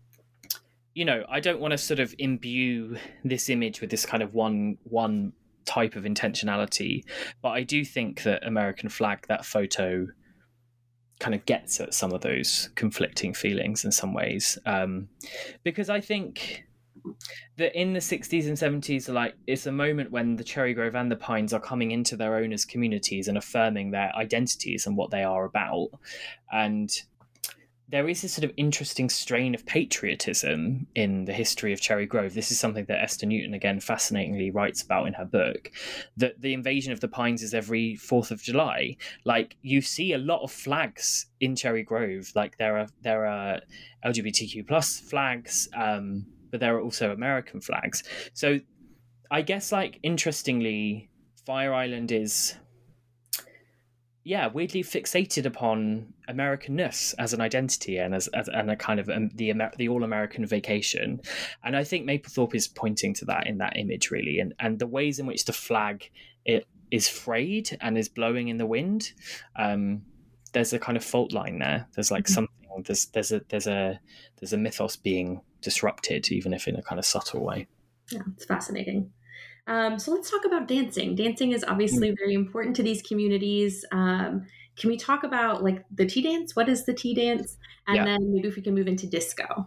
you know, I don't want to sort of imbue this image with this kind of one one type of intentionality, but I do think that American Flag, that photo, kind of gets at some of those conflicting feelings in some ways, um, because I think that in the sixties and seventies, like it's a moment when the Cherry Grove and the Pines are coming into their own as communities and affirming their identities and what they are about. And there is this sort of interesting strain of patriotism in the history of Cherry Grove. This is something that Esther Newton, again, fascinatingly writes about in her book, that the invasion of the Pines is every fourth of July. Like, you see a lot of flags in Cherry Grove. Like, there are there are L G B T Q plus flags, um, but there are also American flags. So I guess, like, interestingly, Fire Island is, yeah, weirdly fixated upon Americanness as an identity and as, as and a kind of um, the Amer- the all-American vacation. And I think Mapplethorpe is pointing to that in that image, really, and and the ways in which the flag it is frayed and is blowing in the wind. Um, there's a kind of fault line there. There's like mm-hmm. something. There's there's a there's a there's a mythos being disrupted, even if in a kind of subtle way. Yeah, it's fascinating. Um, so let's talk about dancing. Dancing is obviously very important to these communities. Um, can we talk about like the tea dance? What is the tea dance? And yeah. then maybe if we can move into disco.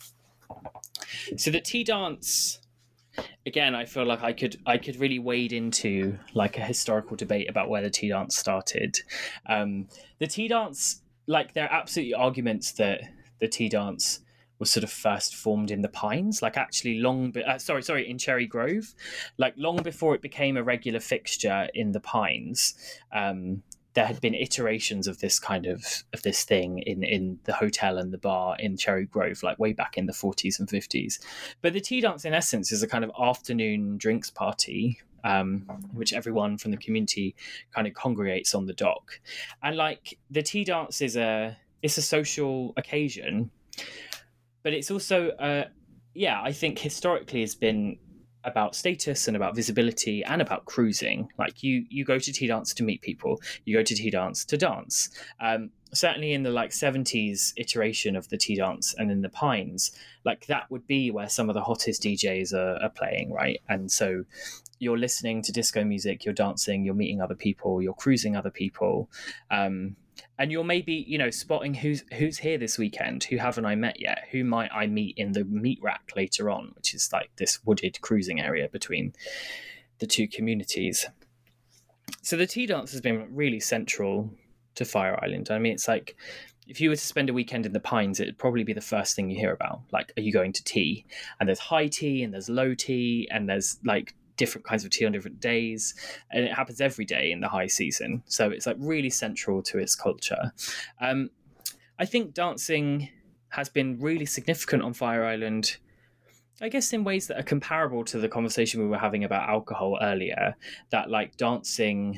So the tea dance, again, I feel like I could I could really wade into like a historical debate about where the tea dance started. Um, the tea dance, like there are absolutely arguments that the tea dance was sort of first formed in the Pines, like actually long, be- uh, sorry, sorry, in Cherry Grove, like long before it became a regular fixture in the Pines. Um, there had been iterations of this kind of of this thing in, in the hotel and the bar in Cherry Grove, like way back in the forties and fifties. But the tea dance, in essence, is a kind of afternoon drinks party um, in which everyone from the community kind of congregates on the dock. And like the tea dance is a it's a social occasion, but it's also uh, yeah, I think historically has been about status and about visibility and about cruising. Like you you go to tea dance to meet people, you go to tea dance to dance. Um, certainly in the like seventies iteration of the tea dance and in the Pines, like that would be where some of the hottest D Js are, are playing, right? And so you're listening to disco music, you're dancing, you're meeting other people, you're cruising other people, um, and you're maybe, you know, spotting who's who's here this weekend, who haven't I met yet, who might I meet in the meat rack later on, which is like this wooded cruising area between the two communities. So the tea dance has been really central to Fire Island. I mean, it's like if you were to spend a weekend in the Pines, it'd probably be the first thing you hear about. Like, are you going to tea? And there's high tea and there's low tea and there's like different kinds of tea on different days, and it happens every day in the high season, so it's like really central to its culture. um I think dancing has been really significant on Fire Island, I guess in ways that are comparable to the conversation we were having about alcohol earlier, that like dancing,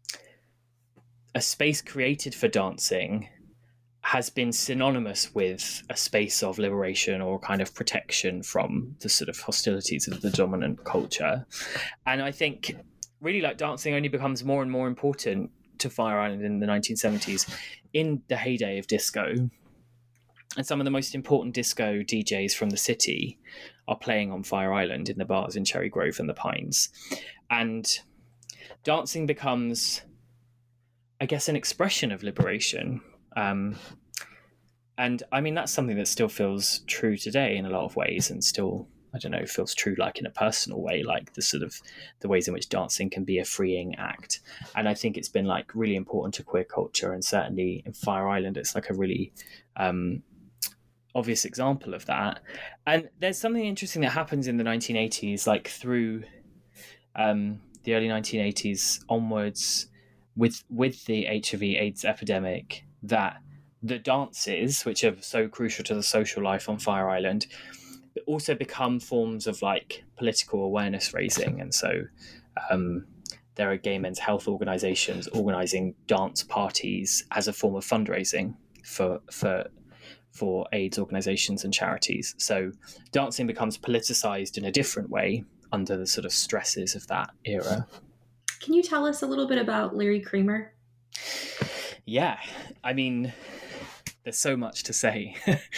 a space created for dancing, has been synonymous with a space of liberation or kind of protection from the sort of hostilities of the dominant culture. And I think really like dancing only becomes more and more important to Fire Island in the nineteen seventies, in the heyday of disco. And some of the most important disco D Js from the city are playing on Fire Island in the bars in Cherry Grove and the Pines. And dancing becomes, I guess, an expression of liberation. Um, and I mean, that's something that still feels true today in a lot of ways, and still, I don't know, feels true like in a personal way, like the sort of the ways in which dancing can be a freeing act. And I think it's been like really important to queer culture, and certainly in Fire Island, it's like a really um, obvious example of that. And there's something interesting that happens in the nineteen eighties, like through um, the early nineteen eighties onwards, with with the H I V AIDS epidemic, that the dances, which are so crucial to the social life on Fire Island, also become forms of like political awareness raising. And so um, there are gay men's health organizations organizing dance parties as a form of fundraising for for for AIDS organizations and charities. So dancing becomes politicized in a different way under the sort of stresses of that era. Can you tell us a little bit about Larry Kramer? Yeah, I mean, there's so much to say.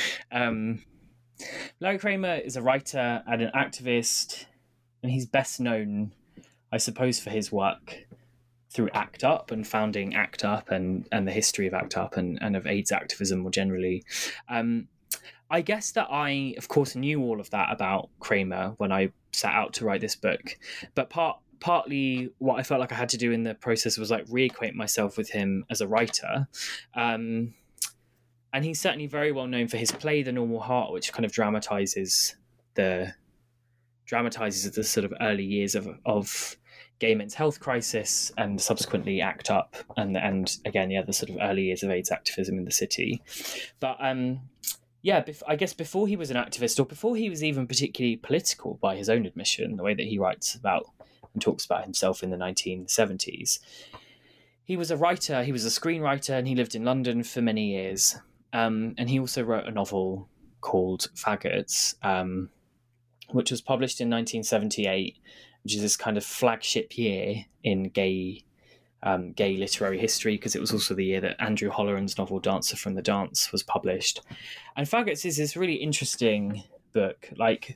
um, Larry Kramer is a writer and an activist, and he's best known, I suppose, for his work through ACT UP and founding ACT UP and, and the history of ACT UP and, and of AIDS activism more generally. Um, I guess that I, of course, knew all of that about Kramer when I set out to write this book, but part partly what I felt like I had to do in the process was like reacquaint myself with him as a writer. Um, and he's certainly very well known for his play, The Normal Heart, which kind of dramatizes the dramatizes the sort of early years of, of gay men's health crisis and subsequently ACT UP and, and again, yeah, the sort of early years of AIDS activism in the city. But um, yeah, bef- I guess before he was an activist, or before he was even particularly political by his own admission, the way that he writes about and talks about himself in the nineteen seventies. He was a writer, he was a screenwriter, and he lived in London for many years. Um, and he also wrote a novel called Faggots, um, which was published in nineteen seventy-eight, which is this kind of flagship year in gay um, gay literary history, because it was also the year that Andrew Holleran's novel Dancer from the Dance was published. And Faggots is this really interesting book, like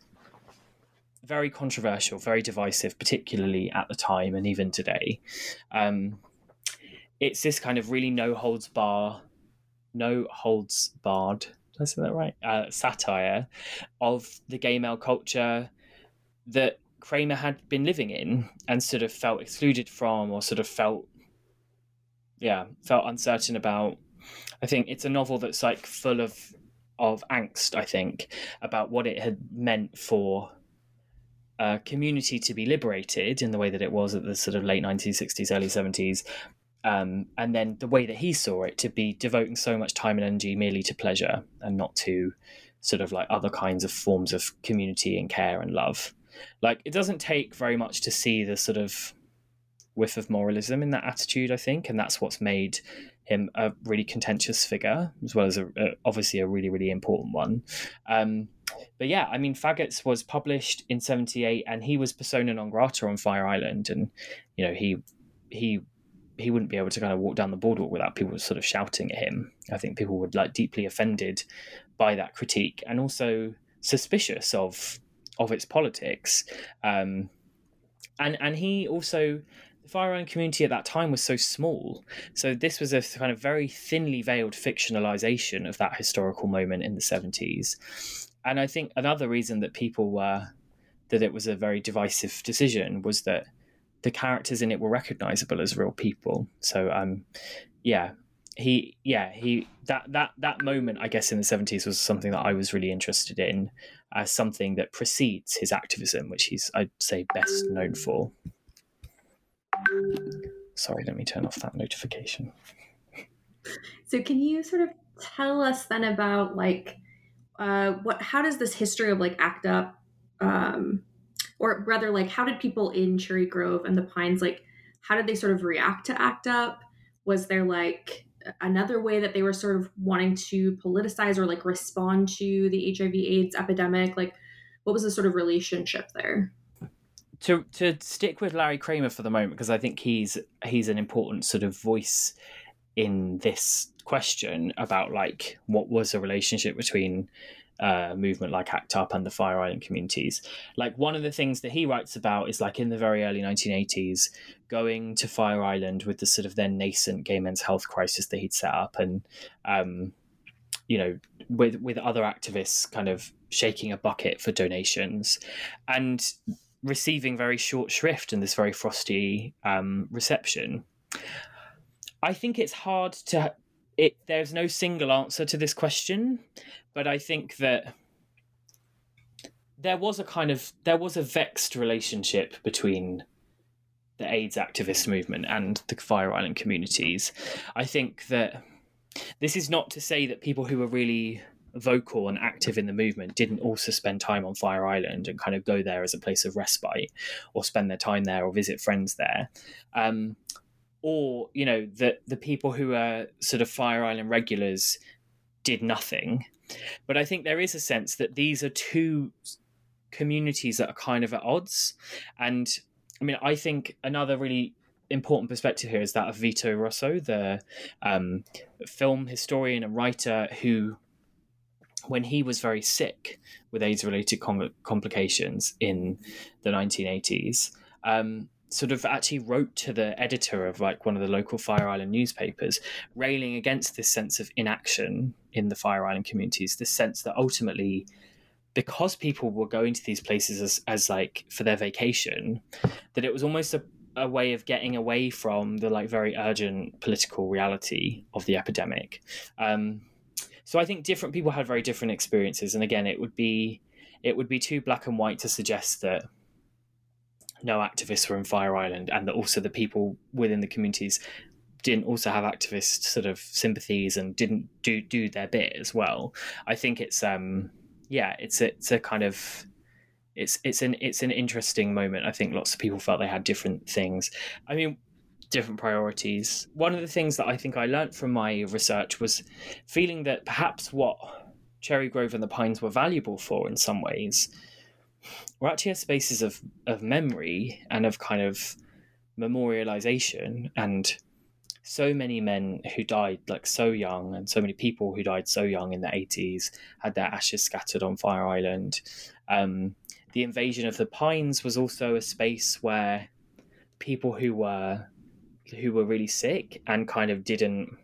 very controversial, very divisive, particularly at the time and even today. Um, it's this kind of really no holds bar, no holds barred, did I say that right? Uh, satire of the gay male culture that Kramer had been living in and sort of felt excluded from, or sort of felt, yeah, felt uncertain about. I think it's a novel that's like full of, of angst, I think, about what it had meant for a community to be liberated in the way that it was at the sort of late nineteen sixties, early seventies. Um, and then the way that he saw it to be devoting so much time and energy merely to pleasure and not to sort of like other kinds of forms of community and care and love. Like, it doesn't take very much to see the sort of whiff of moralism in that attitude, I think, and that's what's made him a really contentious figure, as well as a, a, obviously a really, really important one. Um, but yeah, I mean, Faggots was published in seventy-eight, and he was persona non grata on Fire Island, and you know, he he he wouldn't be able to kind of walk down the boardwalk without people sort of shouting at him. I think people would like deeply offended by that critique, and also suspicious of of its politics. Um, and and he also, the Fire Island community at that time was so small, so this was a kind of very thinly veiled fictionalization of that historical moment in the seventies. And I think another reason that people were that it was a very divisive decision was that the characters in it were recognizable as real people. So um yeah he yeah he that that that moment, I guess, in the seventies was something that I was really interested in as something that precedes his activism, which he's, I'd say, best known for. Sorry, let me turn off that notification. So can you sort of tell us then about like uh what how does this history of like ACT UP, um or rather, like, how did people in Cherry Grove and the Pines, like, how did they sort of react to ACT UP? Was there, like, another way that they were sort of wanting to politicize or, like, respond to the H I V AIDS epidemic? Like, what was the sort of relationship there? To to stick with Larry Kramer for the moment, because I think he's he's an important sort of voice in this question about, like, what was a relationship between uh movement like ACT UP and the Fire Island communities. Like, one of the things that he writes about is, like, in the very early nineteen eighties, going to Fire Island with the sort of then nascent gay men's health crisis that he'd set up, and um you know, with with other activists kind of shaking a bucket for donations and receiving very short shrift in this very frosty um reception. I think it's hard to it there's no single answer to this question, but I think that there was a kind of there was a vexed relationship between the AIDS activist movement and the Fire Island communities. I think that this is not to say that people who were really vocal and active in the movement didn't also spend time on Fire Island and kind of go there as a place of respite, or spend their time there, or visit friends there. Um, or, you know, that the people who are sort of Fire Island regulars did nothing. But I think there is a sense that these are two communities that are kind of at odds. And I mean, I think another really important perspective here is that of Vito Rosso, the um, film historian and writer who, when he was very sick with AIDS-related com- complications in the nineteen eighties, um, sort of actually wrote to the editor of, like, one of the local Fire Island newspapers, railing against this sense of inaction in the Fire Island communities, this sense that ultimately, because people were going to these places as, as like, for their vacation, that it was almost a, a way of getting away from the, like, very urgent political reality of the epidemic. Um, so I think different people had very different experiences. And again, it would be it would be too black and white to suggest that no activists were in Fire Island, and that also the people within the communities didn't also have activist sort of sympathies and didn't do do their bit as well. I think it's um yeah, it's a, it's a kind of it's it's an it's an interesting moment. I think lots of people felt they had different things. I mean, different priorities. One of the things that I think I learnt from my research was feeling that perhaps what Cherry Grove and the Pines were valuable for in some ways were actually as spaces of, of memory and of kind of memorialization. And so many men who died, like, so young, and so many people who died so young in the eighties had their ashes scattered on Fire Island. Um, the invasion of the Pines was also a space where people who were who were really sick and kind of didn't,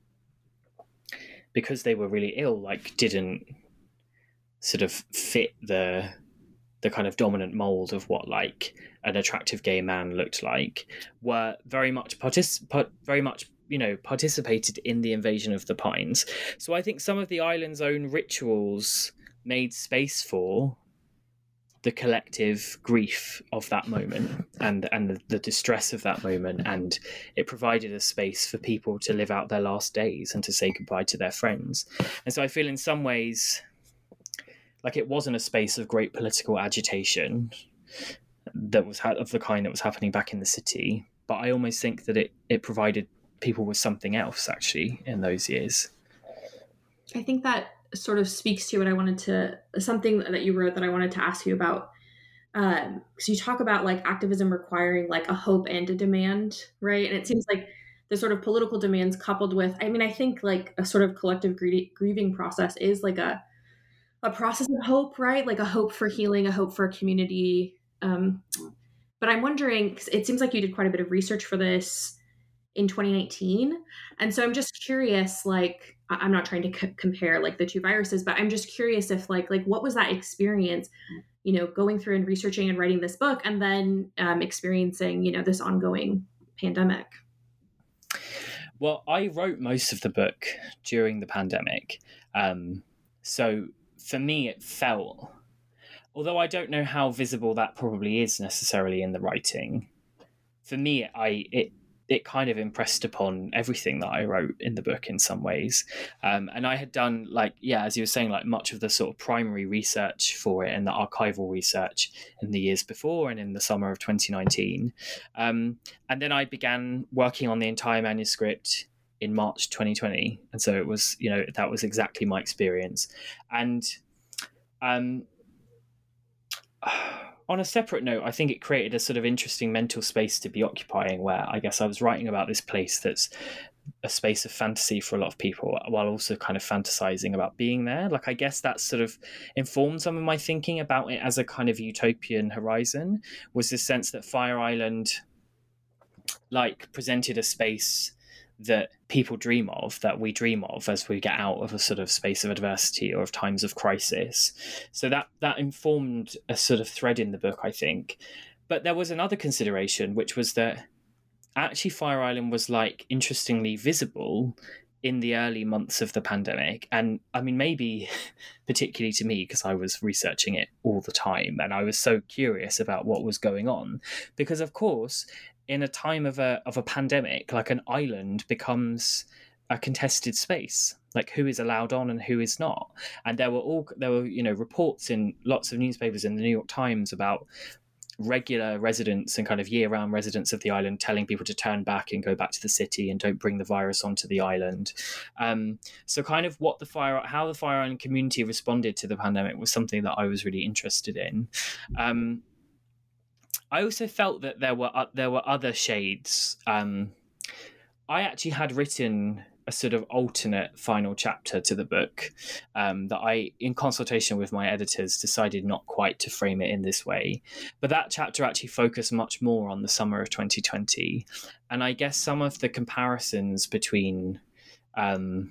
because they were really ill, like, didn't sort of fit the the kind of dominant mold of what, like, an attractive gay man looked like, were very much particip- very much you know participated in the invasion of the Pines. So I think some of the island's own rituals made space for the collective grief of that moment and and the, the distress of that moment, and it provided a space for people to live out their last days and to say goodbye to their friends. And so I feel in some ways like it wasn't a space of great political agitation, that was ha- of the kind that was happening back in the city. But I almost think that it it provided people with something else actually in those years. I think that sort of speaks to what I wanted to, something that you wrote that I wanted to ask you about. Um, so you talk about like activism requiring like a hope and a demand, right? And it seems like the sort of political demands coupled with, I mean, I think like a sort of collective grie- grieving process is like a, a process of hope, right? Like a hope for healing, a hope for a community. Um, but I'm wondering, 'cause it seems like you did quite a bit of research for this in twenty nineteen. And so I'm just curious, like, I- I'm not trying to c- compare like the two viruses, but I'm just curious if like, like what was that experience, you know, going through and researching and writing this book and then um, experiencing, you know, this ongoing pandemic? Well, I wrote most of the book during the pandemic. Um, so for me, it felt, although I don't know how visible that probably is necessarily in the writing, for me, I it it kind of impressed upon everything that I wrote in the book in some ways. Um, and I had done, like, yeah, as you were saying, like much of the sort of primary research for it and the archival research in the years before and in the summer of twenty nineteen. Um, and then I began working on the entire manuscript in March twenty twenty. And so it was, you know, that was exactly my experience. And um, on a separate note, I think it created a sort of interesting mental space to be occupying where I guess I was writing about this place that's a space of fantasy for a lot of people while also kind of fantasizing about being there. Like, I guess that sort of informed some of my thinking about it as a kind of utopian horizon, was this sense that Fire Island like presented a space that people dream of, that we dream of as we get out of a sort of space of adversity or of times of crisis. So that that informed a sort of thread in the book, I think. But there was another consideration, which was that actually Fire Island was like interestingly visible in the early months of the pandemic. And I mean, maybe particularly to me, because I was researching it all the time and I was so curious about what was going on, because of course, in a time of a of a pandemic, like an island becomes a contested space, like who is allowed on and who is not. And there were all there were, you know, reports in lots of newspapers in the New York Times about regular residents and kind of year-round residents of the island telling people to turn back and go back to the city and don't bring the virus onto the island. Um, so kind of what the fire, how the Fire Island community responded to the pandemic was something that I was really interested in. Um, I also felt that there were uh, there were other shades. Um, I actually had written a sort of alternate final chapter to the book um, that I, in consultation with my editors, decided not quite to frame it in this way. But that chapter actually focused much more on the summer of twenty twenty. And I guess some of the comparisons between... Um,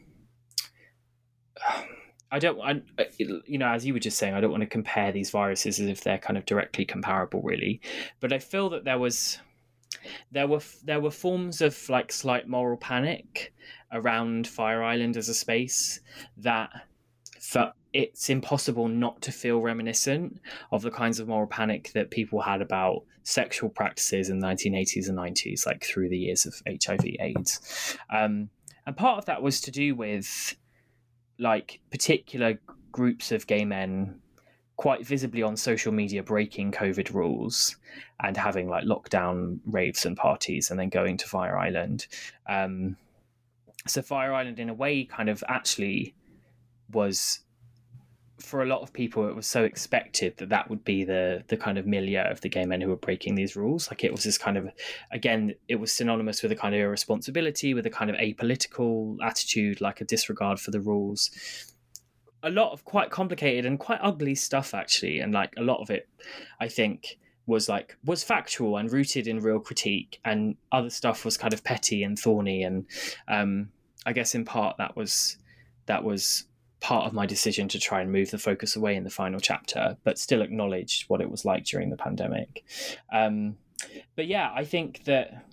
I don't, I, you know, as you were just saying, I don't want to compare these viruses as if they're kind of directly comparable, really. But I feel that there was, there were, there were forms of like slight moral panic around Fire Island as a space that felt it's impossible not to feel reminiscent of the kinds of moral panic that people had about sexual practices in the nineteen eighties and nineties, like through the years of H I V AIDS. Um, and part of that was to do with like particular groups of gay men quite visibly on social media breaking COVID rules and having like lockdown raves and parties and then going to Fire Island. Um, so Fire Island in a way kind of actually was, for a lot of people, it was so expected that that would be the the kind of milieu of the gay men who were breaking these rules. Like it was this kind of, again, it was synonymous with a kind of irresponsibility, with a kind of apolitical attitude, like a disregard for the rules. A lot of quite complicated and quite ugly stuff, actually. And like a lot of it, I think, was like, was factual and rooted in real critique, and other stuff was kind of petty and thorny. And um, I guess in part that was, that was, part of my decision to try and move the focus away in the final chapter, but still acknowledged what it was like during the pandemic. Um, but yeah, I think that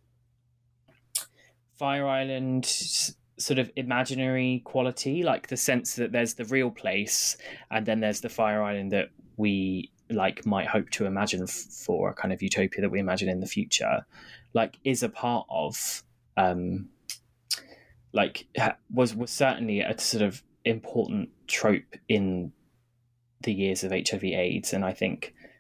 Fire Island sort of imaginary quality, like the sense that there's the real place and then there's the Fire Island that we like might hope to imagine f- for a kind of utopia that we imagine in the future, like is a part of um, like was was certainly a sort of important trope in the years of H I V AIDS, and I think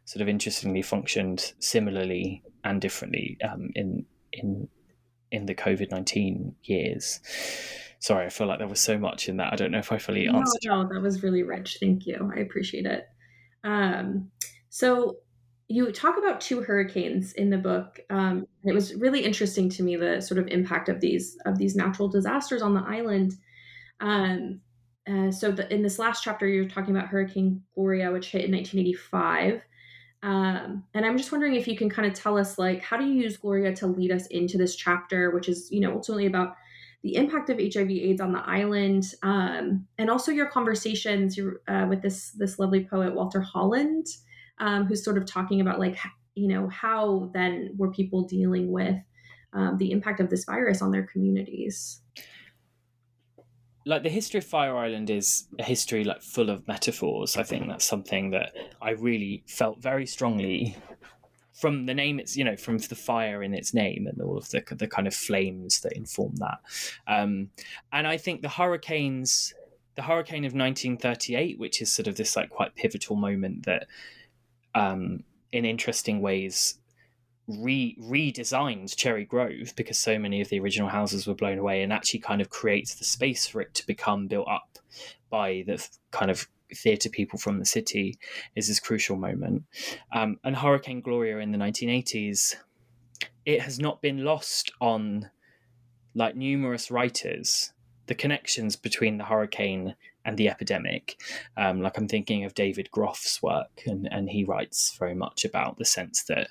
sort of interestingly functioned similarly and differently um, in in in the COVID nineteen years. Sorry, I feel like there was so much in that. I don't know if I fully no, answered. No, that was really rich. Thank you. I appreciate it. Um, so you talk about two hurricanes in the book. Um, it was really interesting to me, the sort of impact of these of these natural disasters on the island. Um, uh, so the, in this last chapter, you're talking about Hurricane Gloria, which hit in nineteen eighty-five. Um, and I'm just wondering if you can kind of tell us, like, how do you use Gloria to lead us into this chapter, which is, you know, ultimately about the impact of H I V AIDS on the island, um, and also your conversations uh, with this this lovely poet Walter Holland, um, who's sort of talking about, like, you know, how then were people dealing with um, the impact of this virus on their communities. Like, the history of Fire Island is a history like full of metaphors. I think that's something that I really felt very strongly from the name. It's, you know, from the fire in its name and all of the the kind of flames that inform that. Um, and I think the hurricanes, the hurricane of nineteen thirty-eight, which is sort of this like quite pivotal moment that, um, in interesting ways, re redesigned Cherry Grove, because so many of the original houses were blown away, and actually kind of creates the space for it to become built up by the kind of theatre people from the city, is this crucial moment. Um, and Hurricane Gloria in the nineteen eighties, it has not been lost on like numerous writers, the connections between the hurricane and the epidemic. Um, like I'm thinking of David Groff's work, and, and he writes very much about the sense that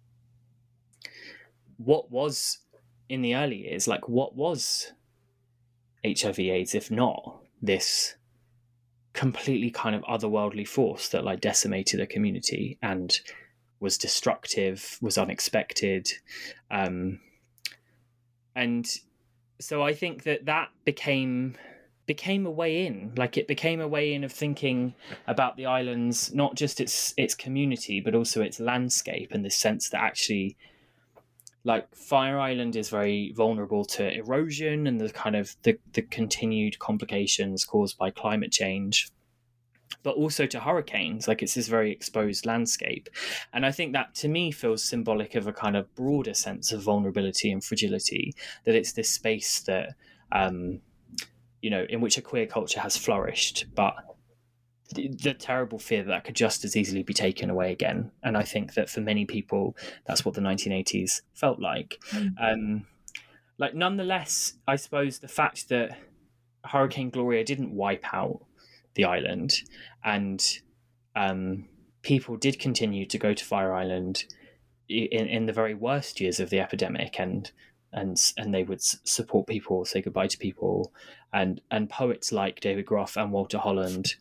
what was in the early years, like what was H I V AIDS if not this completely kind of otherworldly force that like decimated a community and was destructive, was unexpected. Um, and so I think that that became became a way in, like it became a way in of thinking about the islands, not just its its community, but also its landscape, and the sense that actually, like, Fire Island is very vulnerable to erosion and the kind of the, the continued complications caused by climate change, but also to hurricanes. Like, it's this very exposed landscape. And I think that, to me, feels symbolic of a kind of broader sense of vulnerability and fragility, that it's this space that, um, you know, in which a queer culture has flourished, but the terrible fear that that could just as easily be taken away again. And I think that for many people, that's what the nineteen eighties felt like. Mm. Um, like, nonetheless, I suppose the fact that Hurricane Gloria didn't wipe out the island, and um, people did continue to go to Fire Island in, in the very worst years of the epidemic, and and and they would support people, say goodbye to people, and and poets like David Groff and Walter Holland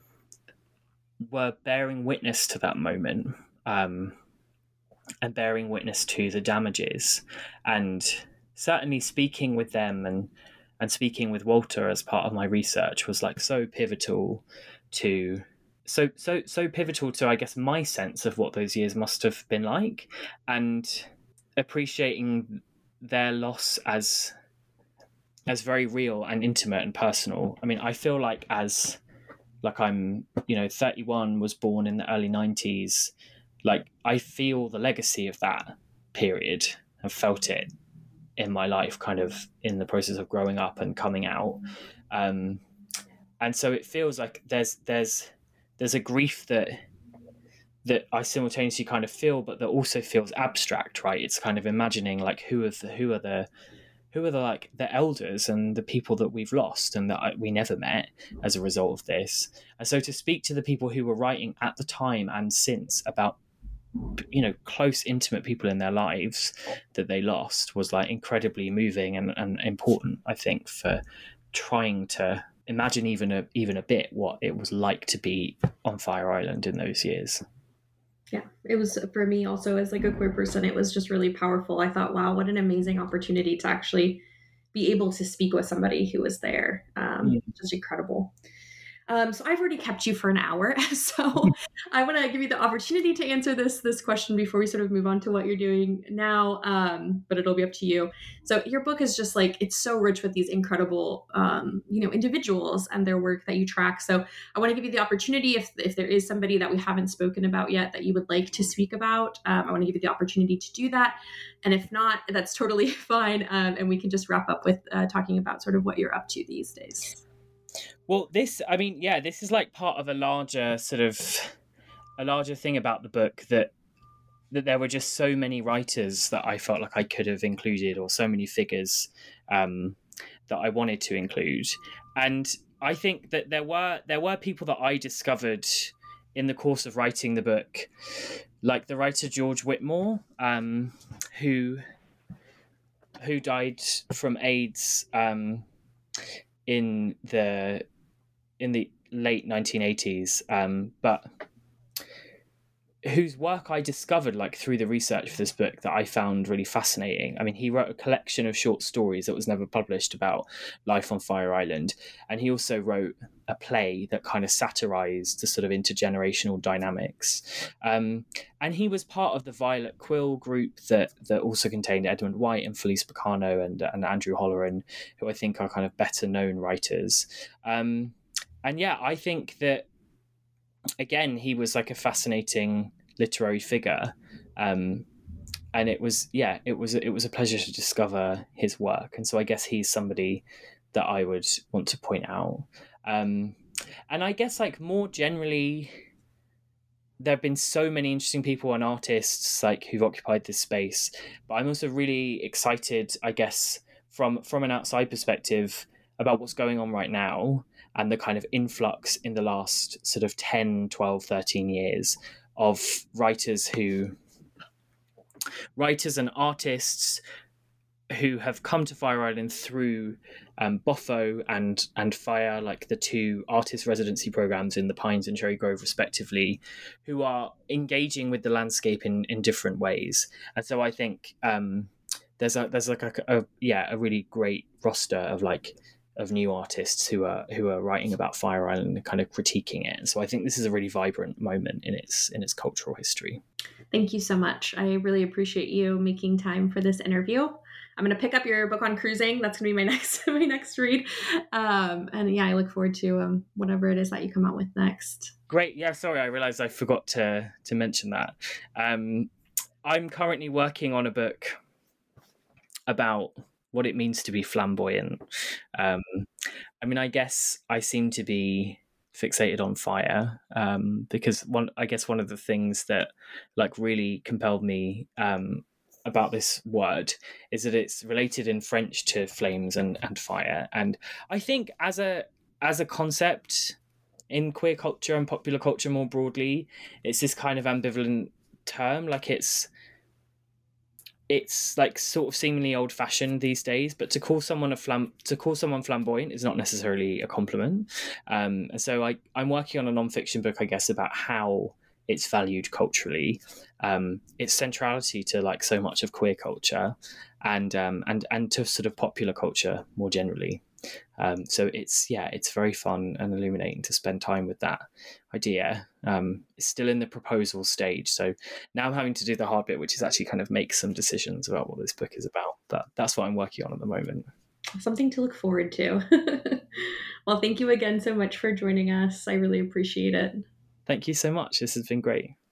were bearing witness to that moment, um, and bearing witness to the damages, and certainly speaking with them and and speaking with Walter as part of my research was like so pivotal to so so so pivotal to, I guess, my sense of what those years must have been like, and appreciating their loss as as very real and intimate and personal. I mean, I feel like as Like I'm, you know, thirty-one, was born in the early nineties. Like, I feel the legacy of that period. I've felt it in my life, kind of in the process of growing up and coming out. Um, and so it feels like there's there's there's a grief that that I simultaneously kind of feel, but that also feels abstract, right? It's kind of imagining like who are the who are the who are the like the elders and the people that we've lost and that we never met as a result of this. And so to speak to the people who were writing at the time and since about, you know, close, intimate people in their lives that they lost was like incredibly moving and, and important, I think, for trying to imagine even a even a bit what it was like to be on Fire Island in those years. Yeah, it was, for me also, as like a queer person, it was just really powerful. I thought, wow, what an amazing opportunity to actually be able to speak with somebody who was there. Um, yeah. Just incredible. Um, so I've already kept you for an hour. So I want to give you the opportunity to answer this this question before we sort of move on to what you're doing now. Um, but it'll be up to you. So your book is just like, it's so rich with these incredible, um, you know, individuals and their work that you track. So I want to give you the opportunity, if if there is somebody that we haven't spoken about yet that you would like to speak about, um, I want to give you the opportunity to do that. And if not, that's totally fine. Um, and we can just wrap up with uh, talking about sort of what you're up to these days. Well, this, I mean, yeah, this is like part of a larger sort of, a larger thing about the book that, that there were just so many writers that I felt like I could have included, or so many figures um, that I wanted to include. And I think that there were, there were people that I discovered in the course of writing the book, like the writer George Whitmore, um, who, who died from AIDS um, in the, in the late nineteen eighties, um, but whose work I discovered like through the research for this book that I found really fascinating. I mean, he wrote a collection of short stories that was never published about life on Fire Island. And he also wrote a play that kind of satirized the sort of intergenerational dynamics. Um, and he was part of the Violet Quill group that that also contained Edmund White and Felice Picano and, and Andrew Holleran, who I think are kind of better known writers. Um, and yeah, I think that, again, he was like a fascinating literary figure, um, and it was yeah, it was it was a pleasure to discover his work. And so I guess he's somebody that I would want to point out. Um, and I guess like more generally, there have been so many interesting people and artists like who've occupied this space. But I'm also really excited, I guess, from from an outside perspective about what's going on right now, and the kind of influx in the last sort of ten, twelve, thirteen years of writers who, writers and artists who have come to Fire Island through um, Botho and, and Fire, like the two artist residency programs in the Pines and Cherry Grove respectively, who are engaging with the landscape in, in different ways. And so I think um, there's a, there's like a, a, yeah, a really great roster of like, of new artists who are who are writing about Fire Island and kind of critiquing it. And so I think this is a really vibrant moment in its in its cultural history. Thank you so much. I really appreciate you making time for this interview. I'm going to pick up your book on cruising. That's going to be my next my next read. Um, and yeah, I look forward to um, whatever it is that you come out with next. Great. Yeah, sorry, I realized I forgot to to mention that. Um, I'm currently working on a book about what it means to be flamboyant. Um, I mean, I guess I seem to be fixated on fire um, because one, I guess one of the things that like really compelled me um, about this word is that it's related in French to flames and, and fire. And I think as a as a concept in queer culture and popular culture more broadly, it's this kind of ambivalent term. Like it's it's like sort of seemingly old fashioned these days, but to call someone a flam to call someone flamboyant is not necessarily a compliment. Um, and so I, I'm working on a nonfiction book, I guess, about how it's valued culturally, um, its centrality to like so much of queer culture, and um, and and to sort of popular culture more generally. Um, so it's yeah, it's very fun and illuminating to spend time with that idea. Um, it's still in the proposal stage, so now I'm having to do the hard bit, which is actually kind of make some decisions about what this book is about. But that's what I'm working on at the moment. Something to look forward to. Well, thank you again so much for joining us. I really appreciate it. Thank you so much. This has been great.